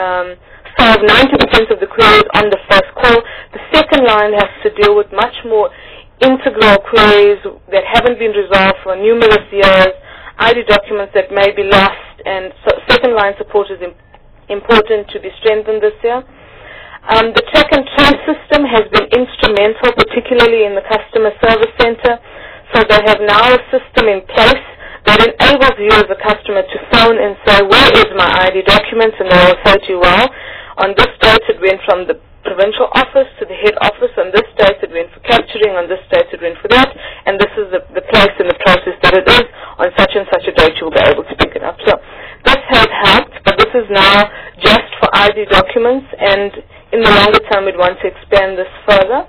solve 90% of the queries on the first call. The second line has to deal with much more integral queries that haven't been resolved for numerous years, ID documents that may be lost, and so second-line support is important to be strengthened this year. The track and trace system has been instrumental, particularly in the Customer Service Center. So they have now a system in place that enables you as a customer to phone and say, where is my ID documents? And they will say to you, well, on this date it went from the provincial office to the head office, on this date it went for capturing, on this date it went for that, and this is the place in the process that it is. On such and such a date you will be able to pick it up. So this has helped, but this is now just for ID documents, and in the longer term we'd want to expand this further.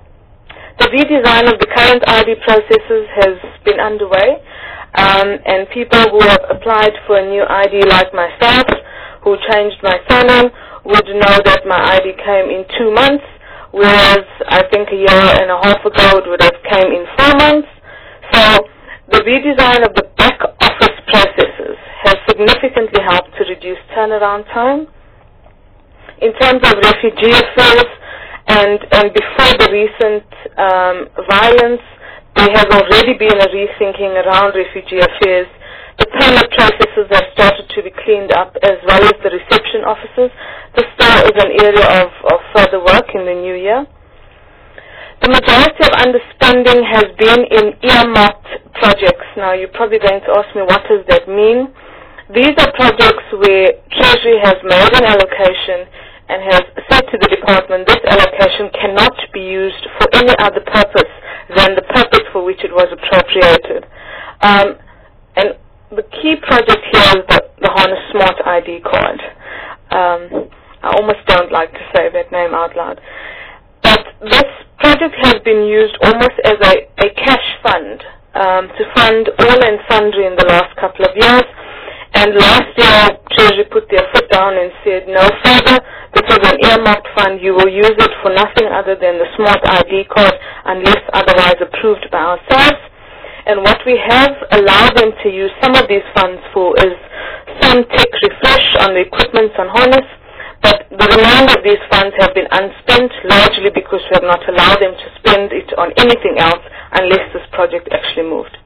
The redesign of the current ID processes has been underway, and people who have applied for a new ID like myself, who changed my surname, would know that my ID came in 2 months, whereas I think a year and a half ago it would have came in 4 months. So the redesign of the back office processes has significantly helped to reduce turnaround time. In terms of refugee affairs, and before the recent violence, there has already been a rethinking around refugee affairs. The permit processes have started to be cleaned up, as well as the reception offices. This still is an area of further work in the new year. The majority of underspending has been in earmarked projects. Now, you're probably going to ask me, what does that mean? These are projects where Treasury has made an allocation and has said to the department, this allocation cannot be used for any other purpose than the purpose for which it was appropriated. And the key project here is the Harness Smart ID card. I almost don't like to say that name out loud. But this project has been used almost as a cash fund to fund all and sundry in the last couple of years. And last year, Treasury put their foot down and said, no further, this is an earmarked fund, you will use it for nothing other than the Smart ID card unless otherwise approved by ourselves. And what we have allowed them to use some of these funds for is some tech refresh on the equipment on Harness, but the remainder of these funds have been unspent, largely because we have not allowed them to spend it on anything else unless this project actually moved.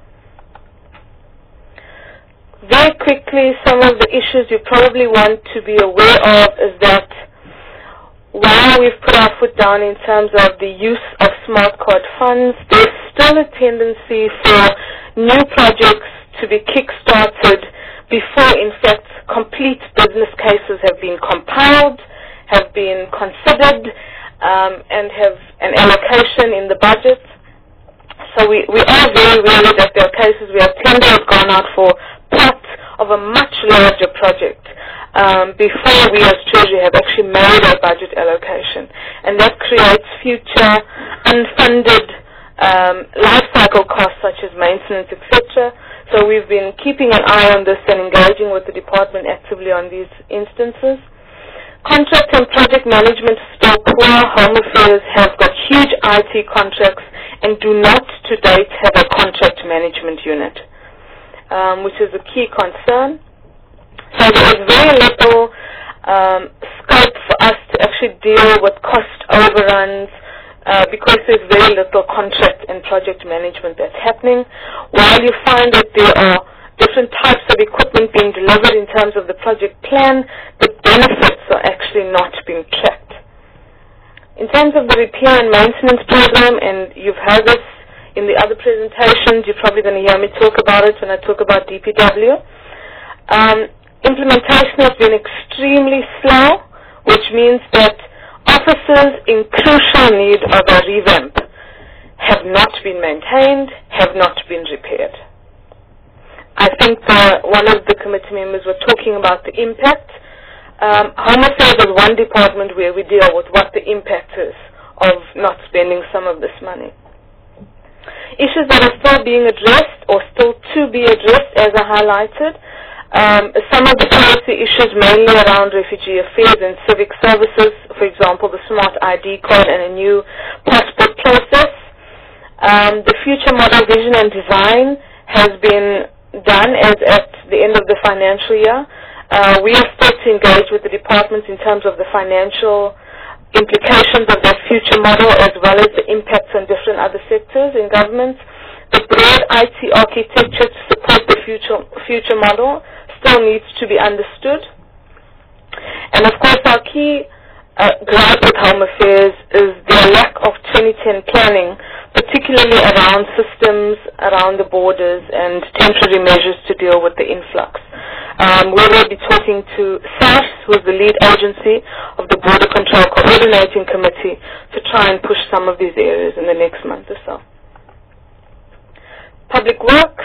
Very quickly, some of the issues you probably want to be aware of is that while we've put our foot down in terms of the use of smart card funds, there's still a tendency for new projects to be kick-started before, in fact, complete business cases have been compiled, have been considered, and have an allocation in the budget. So we are very wary that there are cases where tender has gone out for part of a much larger project before we as Treasury have actually made our budget allocation. And that creates future unfunded life cycle costs such as maintenance, etc. So we've been keeping an eye on this and engaging with the department actively on these instances. Contract and project management is still poor. Home Affairs have got huge IT contracts and do not to date have a contract management unit, which is a key concern. So there is very little scope for us to actually deal with cost overruns because there's very little contract and project management that's happening. While you find that there are different types of equipment being delivered in terms of the project plan, the benefits are actually not being tracked. In terms of the repair and maintenance program, and you've heard this in the other presentations, you're probably going to hear me talk about it when I talk about DPW. Implementation has been extremely slow, which means that offices in crucial need of a revamp have not been maintained, have not been repaired. I think one of the committee members were talking about the impact. Home Affairs is one department where we deal with what the impact is of not spending some of this money. Issues that are still being addressed or still to be addressed, as I highlighted, some of the policy issues mainly around refugee affairs and civic services, for example, the Smart ID card and a new passport process. The future model vision and design has been done as at the end of the financial year. We are still to engage with the departments in terms of the financial implications of that future model as well as the impacts on different other sectors in government. The broad IT architecture to support the future model still needs to be understood. And of course our key gripe with Home Affairs is the lack of 2010 planning, particularly around systems, around the borders and temporary measures to deal with the influx. We will be talking to SARS, who is the lead agency of the Border Control Coordinating Committee, to try and push some of these areas in the next month or so. Public Works.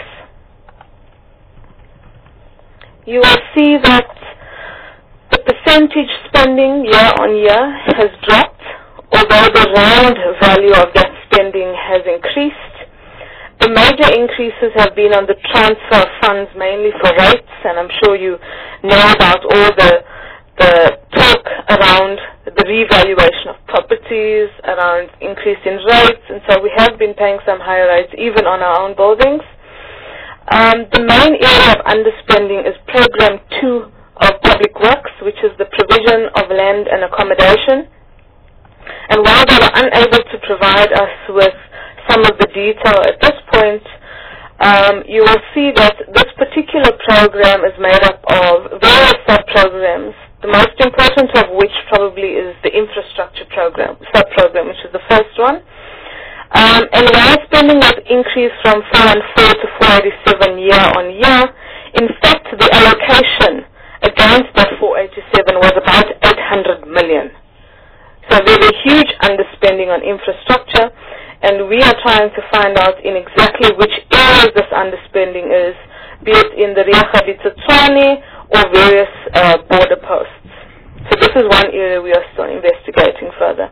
You will see that the percentage spending year on year has dropped, although the round value of that spending has increased. The major increases have been on the transfer of funds, mainly for rates, and I'm sure you know about all the talk around the revaluation of properties, around increase in rates, and so we have been paying some higher rates even on our own buildings. The main area of underspending is Program 2 of Public Works, which is the provision of land and accommodation. And while they were unable to provide us with some of the detail at this point, you will see that this particular program is made up of various sub-programs, the most important of which probably is the infrastructure program, sub-program, which is the first one. And while spending was increased from 414 to 487 year on year, in fact the allocation against that 487 was about 800 million. So there's a huge underspending on infrastructure, and we are trying to find out in exactly which areas this underspending is, be it in the Riachabitsa-Tshwane or various border posts. So this is one area we are still investigating further.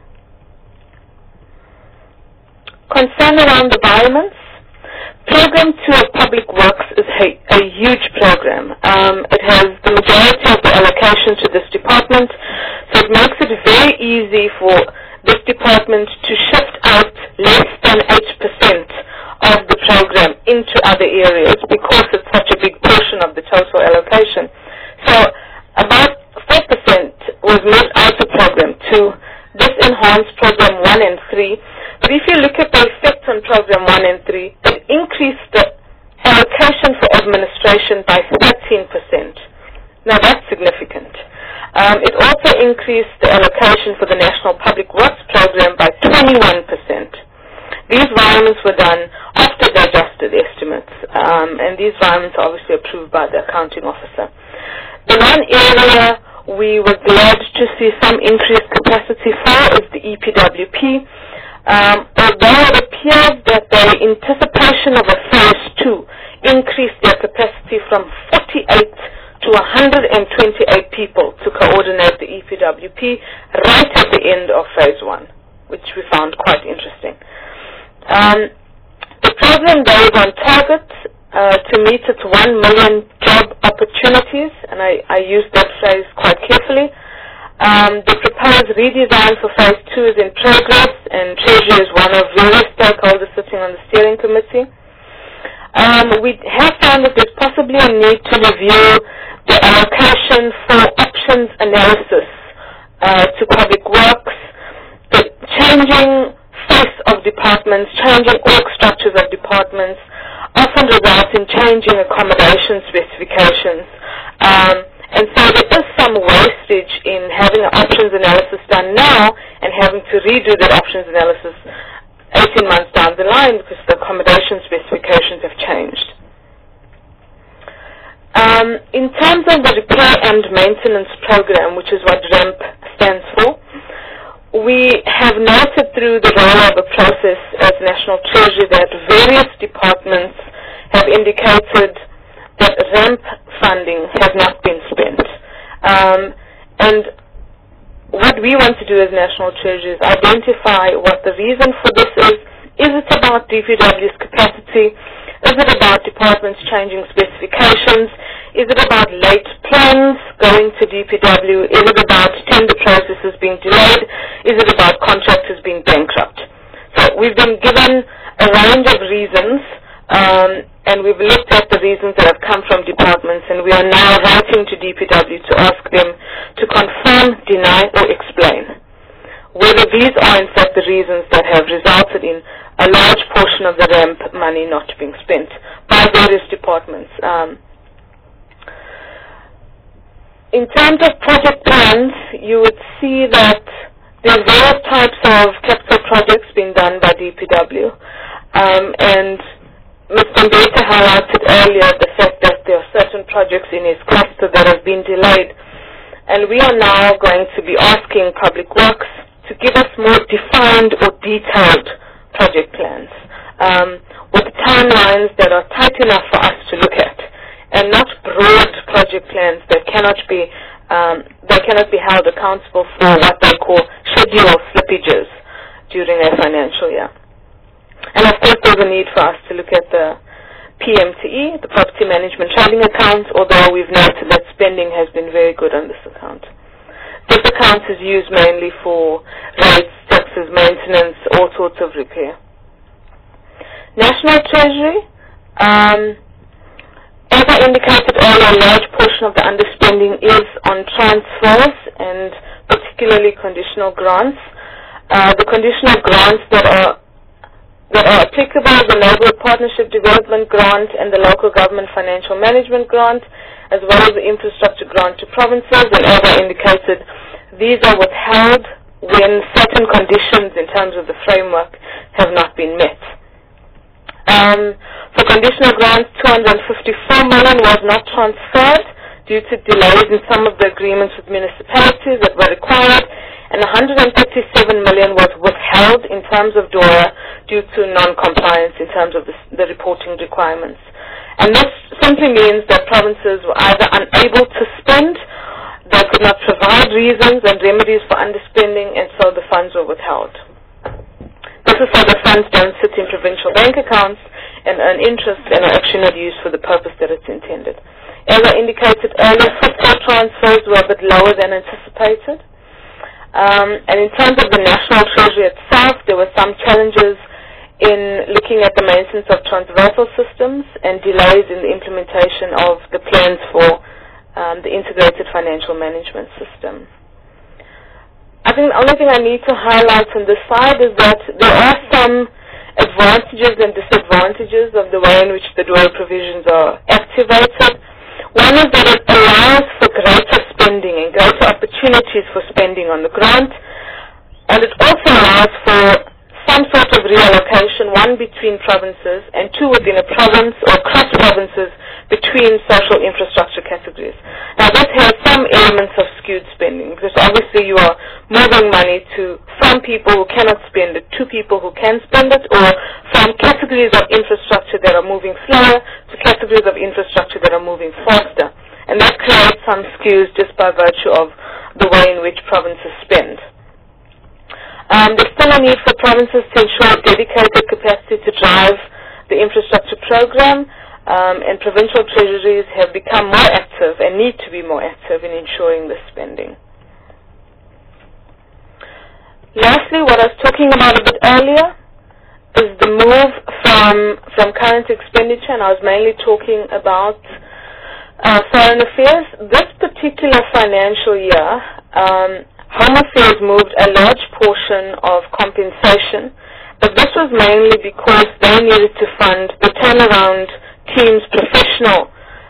Concern around environments. Program 2 of Public Works is a huge program. It has the majority of the allocation to this department, so it makes it very easy for this department to shift out less than 8% of the program into other areas because it's such a big portion of the total allocation. So about 4% was moved out of Program 2. This enhanced Program 1 and 3. But if you look at the effect on Program 1 and 3, it increased the allocation for administration by 13%. Now that's significant. It also increased the allocation for the National Public Works Program by 21%. These environments were done after the adjusted estimates, and these environments are obviously approved by the accounting officer. The one area we were glad to see some increased capacity for is the EPWP. Although it appears that the anticipation of a phase 2 increased their capacity from 48 to 128 people to coordinate the EPWP right at the end of phase 1, which we found quite interesting. The program goes on target to meet its 1 million job opportunities, and I use that phrase quite carefully. The proposed redesign for phase 2 is in progress, and Treasury is one of various stakeholders sitting on the steering committee. We have found that there's possibly a need to review the allocation for options analysis to public works, the changing face of departments, changing org structures of departments, often results in changing accommodation specifications. And so there is some wastage in having an options analysis done now and having to redo that options analysis 18 months down the line because the accommodation specifications have changed. In terms of the repair and maintenance program, which is what REMP stands for, we have noted through the rollover process as National Treasury that various departments have indicated that REMP funding has not been spent. And what we want to do as National Treasury is identify what the reason for this is. Is it about DPW's capacity? Is it about departments changing specifications? Is it about late plans going to DPW? Is it about tender processes being delayed? Is it about contractors being bankrupt? So we've been given a range of reasons, and we've looked at the reasons that have come from departments, and we are now writing to DPW to ask them to confirm, deny, or explain whether these are in fact the reasons that have resulted in a large portion of the REMP money not being spent by various departments. In terms of project plans, you would see that there are various types of capital projects being done by DPW, and Mr. Mbete highlighted earlier the fact that there are certain projects in his cluster that have been delayed, and we are now going to be asking Public Works to give us more defined or detailed project plans with timelines that are tight enough for us to look at, and not broad project plans that cannot be held accountable for what they call schedule slippages during their financial year. And of course there's a need for us to look at the PMTE, the Property Management Trading Account, although we've noted that spending has been very good on this account. This account is used mainly for rates, taxes, maintenance, all sorts of repair. National Treasury, as I indicated earlier, a large portion of the underspending is on transfers and particularly conditional grants. The conditional grants that are applicable, the Neighbourhood Partnership Development Grant and the Local Government Financial Management Grant, as well as the Infrastructure Grant to provinces, and as I indicated, these are withheld when certain conditions in terms of the framework have not been met. For conditional grants, 254 million was not transferred due to delays in some of the agreements with municipalities that were required, and 137 million was withheld in terms of DORA due to non-compliance in terms of the reporting requirements. And this simply means that provinces were either unable to spend, they could not provide reasons and remedies for underspending, and so the funds were withheld. This is so the funds don't sit in provincial bank accounts and earn interest and are actually not used for the purpose that it's intended. As I indicated earlier, fiscal transfers were a bit lower than anticipated. And in terms of the National Treasury itself, there were some challenges in looking at the maintenance of transversal systems and delays in the implementation of the plans for the Integrated Financial Management System. I think the only thing I need to highlight on this side is that there are some advantages and disadvantages of the way in which the DORA provisions are activated. One is that it allows for greater spending and greater opportunities for spending on the grant, and it also allows for some sort of reallocation, one between provinces and two within a province or cross provinces between social infrastructure categories. Now this has some elements of skewed spending because obviously you are moving money from people who cannot spend it to people who can spend it, or from categories of infrastructure that are moving slower to categories of infrastructure that are moving faster. And that creates some skews just by virtue of the way in which provinces spend. There's still a need for provinces to ensure dedicated capacity to drive the infrastructure program, and provincial treasuries have become more active and need to be more active in ensuring this spending. Lastly, what I was talking about a bit earlier is the move from current expenditure, and I was mainly talking about foreign affairs. This particular financial year, Home Affairs moved a large portion of compensation, but this was mainly because they needed to fund the turnaround team's professional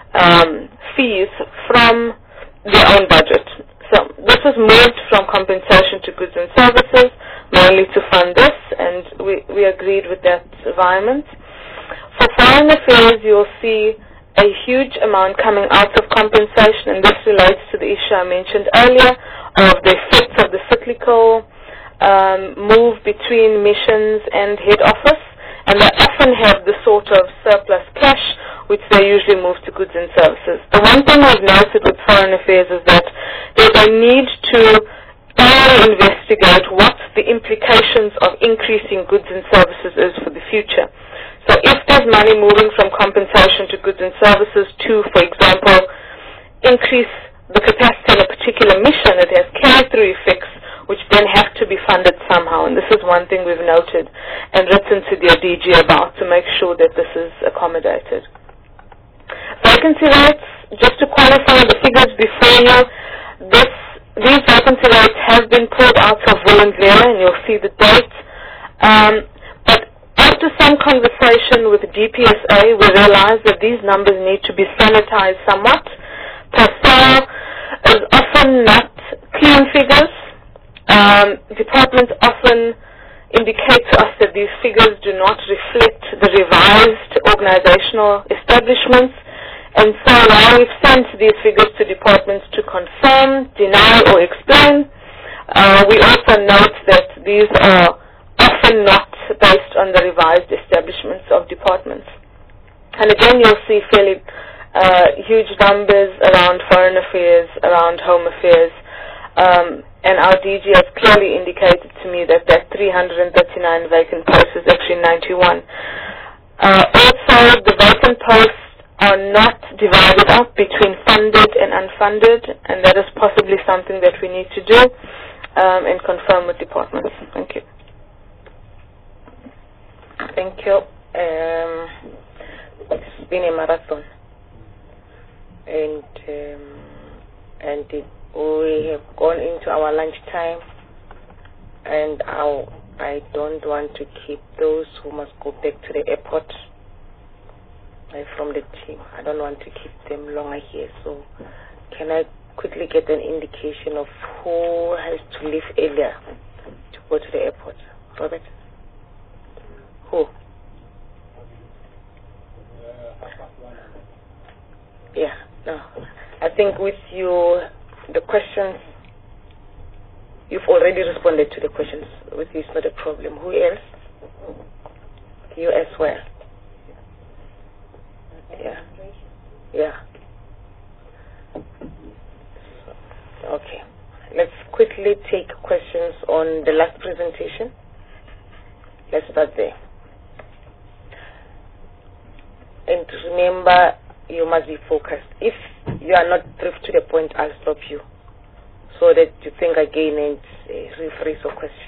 fees from their own budget. So this was moved from compensation to goods and services, mainly to fund this, and we agreed with that environment. For foreign affairs, you'll see a huge amount coming out of compensation, and this relates to the issue I mentioned earlier of the effects of the cyclical move between missions and head office, and they often have the sort of surplus cash which they usually move to goods and services. The one thing we've noted with foreign affairs is that there's a need to thoroughly investigate what the implications of increasing goods and services is for the future. So if there's money moving from compensation to goods and services to, for example, increase the capacity in a particular mission, it has carry-through effects which then have to be funded somehow. And this is one thing we've noted and written to the DG about to make sure that this is accommodated. Vacancy rates, just to qualify the figures before you, these vacancy rates have been pulled out of Vulandlela, and you'll see the date. But after some conversation with the DPSA, we realized that these numbers need to be sanitized somewhat. PASAL is often not clean figures. Departments often indicate to us that these figures do not reflect the revised organizational establishments, and so while we've sent these figures to departments to confirm, deny, or explain, we also note that these are often not based on the revised establishments of departments. And again, you'll see fairly huge numbers around foreign affairs, around home affairs, and our DG has clearly indicated to me that 339 vacant posts is actually 91. Also, the vacant posts are not divided up between funded and unfunded, and that is possibly something that we need to do and confirm with departments. Thank you. Thank you. It's been a marathon, and we have gone into our lunch time, and I don't want to keep those who must go back to the airport from the team. I don't want to keep them longer here. So can I quickly get an indication of who has to leave earlier? go to the airport. Robert? Who? Yeah, no. I think with you, the questions, you've already responded to the questions. With you, it's not a problem. Who else? You as well. Yeah. Yeah. Okay. Let's quickly take questions on the last presentation. Let's start there. And remember, you must be focused. If you are not brief to the point, I'll stop you so that you think again and rephrase your question.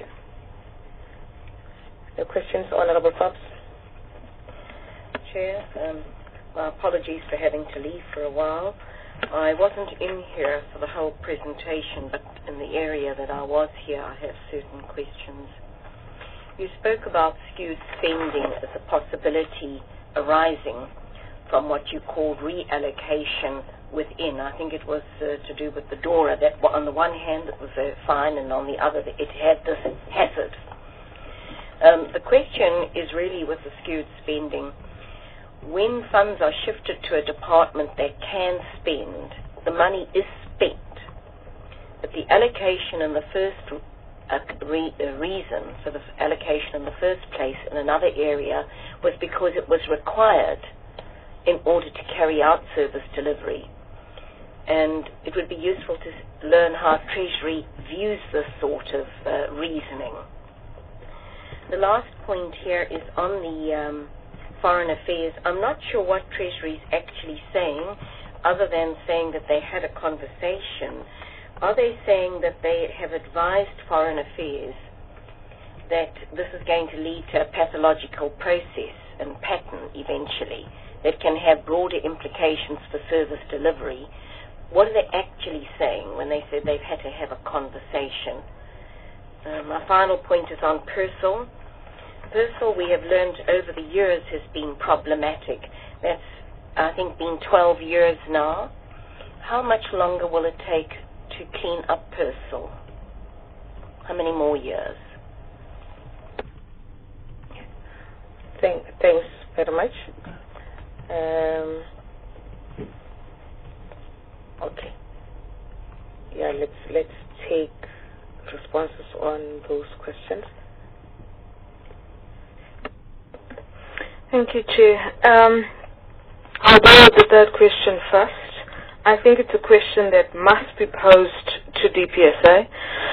The questions, Honorable Phelps? Chair, my apologies for having to leave for a while. I wasn't in here for the whole presentation, but in the area that I was here, I have certain questions. You spoke about skewed spending as a possibility arising from what you called reallocation within. I think it was to do with the DORA, that on the one hand it was a fine and on the other it had this hazard. The question is really with the skewed spending. When funds are shifted to a department that can spend, the money is spent. But the allocation in the first reason for the allocation in the first place in another area was because it was required in order to carry out service delivery. And it would be useful to learn how Treasury views this sort of reasoning. The last point here is on the foreign affairs. I'm not sure what Treasury is actually saying, other than saying that they had a conversation. Are they saying that they have advised foreign affairs that this is going to lead to a pathological process and pattern eventually that can have broader implications for service delivery? What are they actually saying when they said they've had to have a conversation? My final point is on PERSOL. PERSOL, we have learned over the years, has been problematic. That's, I think, been 12 years now. How much longer will it take to clean up PERSOL? How many more years? Thanks very much. Okay. Yeah, let's take responses on those questions. Thank you, Chair. I'll go with the third question first. I think it's a question that must be posed to DPSA.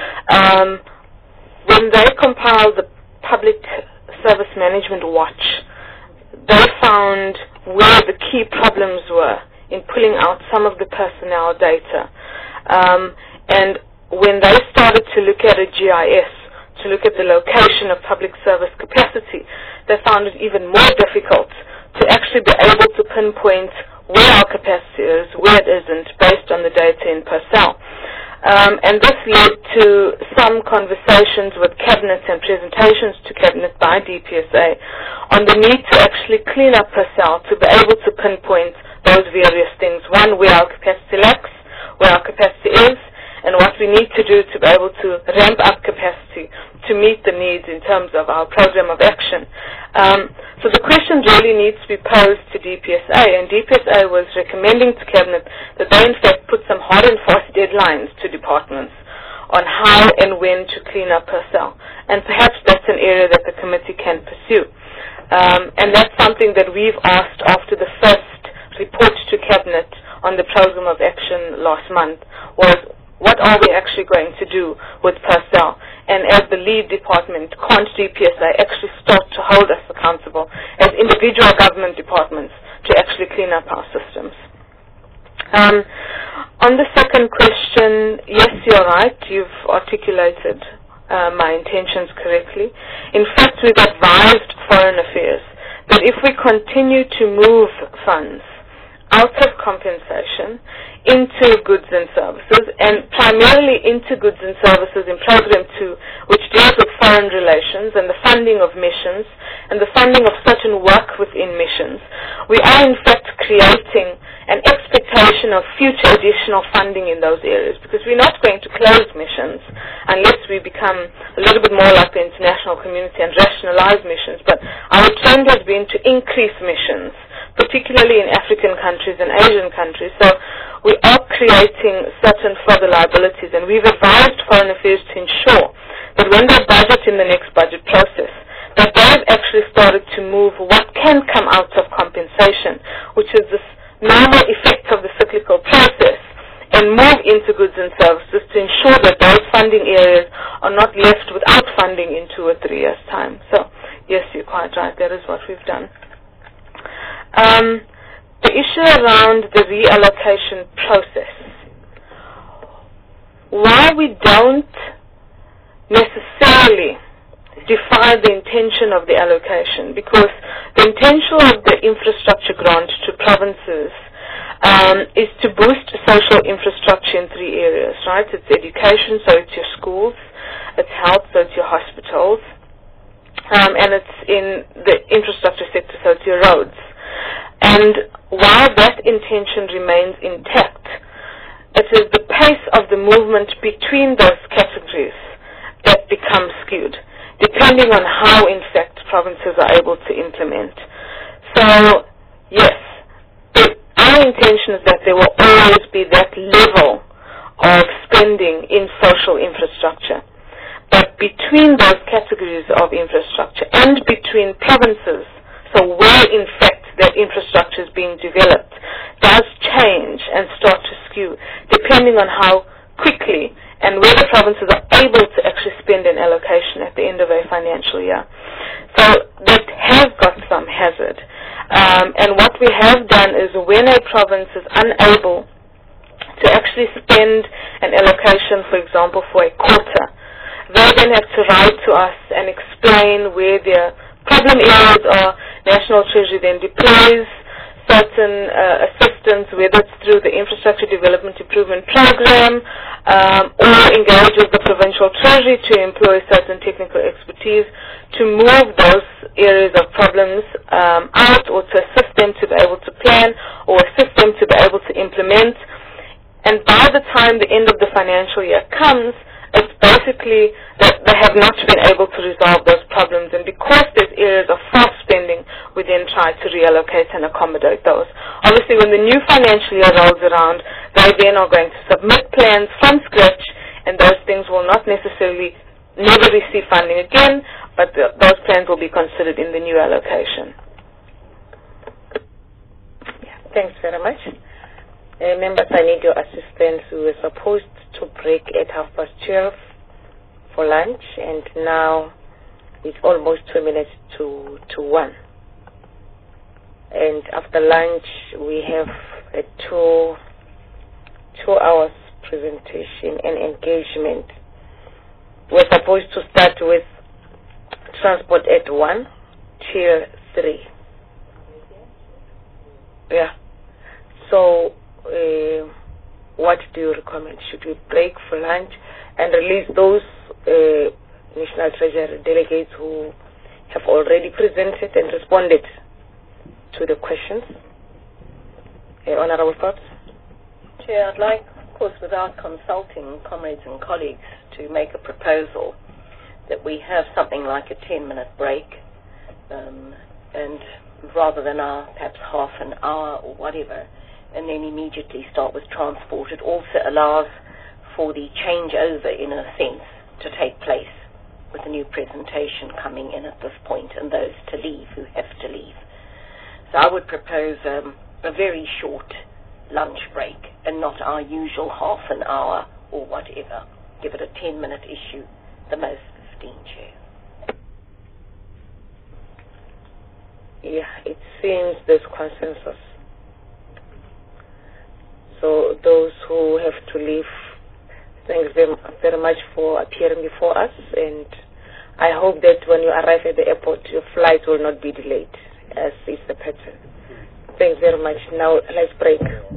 When they compiled the Public Service Management Watch, they found where the key problems were in pulling out some of the personnel data. And when they started to look at a GIS, to look at the location of public service capacity, they found it even more difficult to actually be able to pinpoint where our capacity is, where it isn't, based on the data in PERSOL. And this led to some conversations with Cabinet and presentations to Cabinet by DPSA on the need to actually clean up PERSOL to be able to pinpoint those various things. One, where our capacity lacks, where our capacity is, and what we need to do to be able to ramp up capacity to meet the needs in terms of our program of action. So the question really needs to be posed to DPSA, and DPSA was recommending to Cabinet that they in fact put some hard and fast deadlines to departments on how and when to clean up PERSOL. And perhaps that's an area that the committee can pursue. And that's something that we've asked after the first report to Cabinet on the program of action last month, was what are we actually going to do with PERSOL? And as the lead department, can't DPSA actually start to hold us accountable as individual government departments to actually clean up our systems? On the second question, yes, you're right. You've articulated my intentions correctly. In fact, we've advised Foreign Affairs that if we continue to move funds out of compensation into goods and services, and primarily into goods and services in Program 2, which deals with foreign relations and the funding of missions and the funding of certain work within missions, we are in fact creating an expectation of future additional funding in those areas, because we're not going to close missions unless we become a little bit more like the international community and rationalize missions. But our trend has been to increase missions, particularly in African countries and Asian countries. So we are creating certain further liabilities, and we've advised Foreign Affairs to ensure that when they budget in the next budget process, that they've actually started to move what can come out of compensation, which is this normal effects of the cyclical process, and move into goods and services to ensure that those funding areas are not left without funding in 2 or 3 years' time. So, yes, you're quite right. That is what we've done. The issue around the reallocation process. While we don't necessarily define the intention of the allocation, because the intention of the infrastructure grant to provinces is to boost social infrastructure in 3 areas, right? It's education, so it's your schools, it's health, so it's your hospitals, and it's in the infrastructure sector, so it's your roads. And while that intention remains intact, it is the pace of the movement between those categories that becomes skewed, depending on how, in fact, provinces are able to implement. So, yes, our intention is that there will always be that level of spending in social infrastructure. But between those categories of infrastructure and between provinces, so where, in fact, that infrastructure is being developed, does change and start to skew, depending on how quickly and where the provinces are able to actually spend an allocation at the end of a financial year. So that has got some hazard. And what we have done is when a province is unable to actually spend an allocation, for example, for a quarter, they then have to write to us and explain where their problem areas are. National Treasury then deploys certain assistance, whether it's through the Infrastructure Development Improvement Program or engages the Provincial Treasury to employ certain technical expertise to move those areas of problems out, or to assist them to be able to plan or assist them to be able to implement. And by the time the end of the financial year comes, it's basically that they have not been able to resolve those problems, and because there's areas of false spending, we then try to reallocate and accommodate those. Obviously, when the new financial year rolls around, they then are going to submit plans from scratch, and those things will not necessarily never receive funding again, but those plans will be considered in the new allocation. Yeah, thanks very much. Members, I need your assistance. We were supposed to break at 12:30 for lunch, and now it's almost 2 minutes to 1. And after lunch, we have a 2 hours presentation and engagement. We're supposed to start with transport at 1 till 3. Yeah. So, what do you recommend? Should we break for lunch and release those National Treasury delegates who have already presented and responded to the questions? Honorable thoughts? Chair, I'd like, of course, without consulting comrades and colleagues, to make a proposal that we have something like a 10-minute break, and rather than perhaps half an hour or whatever, and then immediately start with transport. It also allows for the changeover, in a sense, to take place with the new presentation coming in at this point, and those to leave who have to leave. So I would propose a very short lunch break, and not our usual half an hour or whatever. Give it a 10-minute issue, the most 15, Chair. Yeah, it seems there's consensus. So those who have to leave, thanks very much for appearing before us, and I hope that when you arrive at the airport, your flight will not be delayed, as is the pattern. Thanks very much. Now let's break.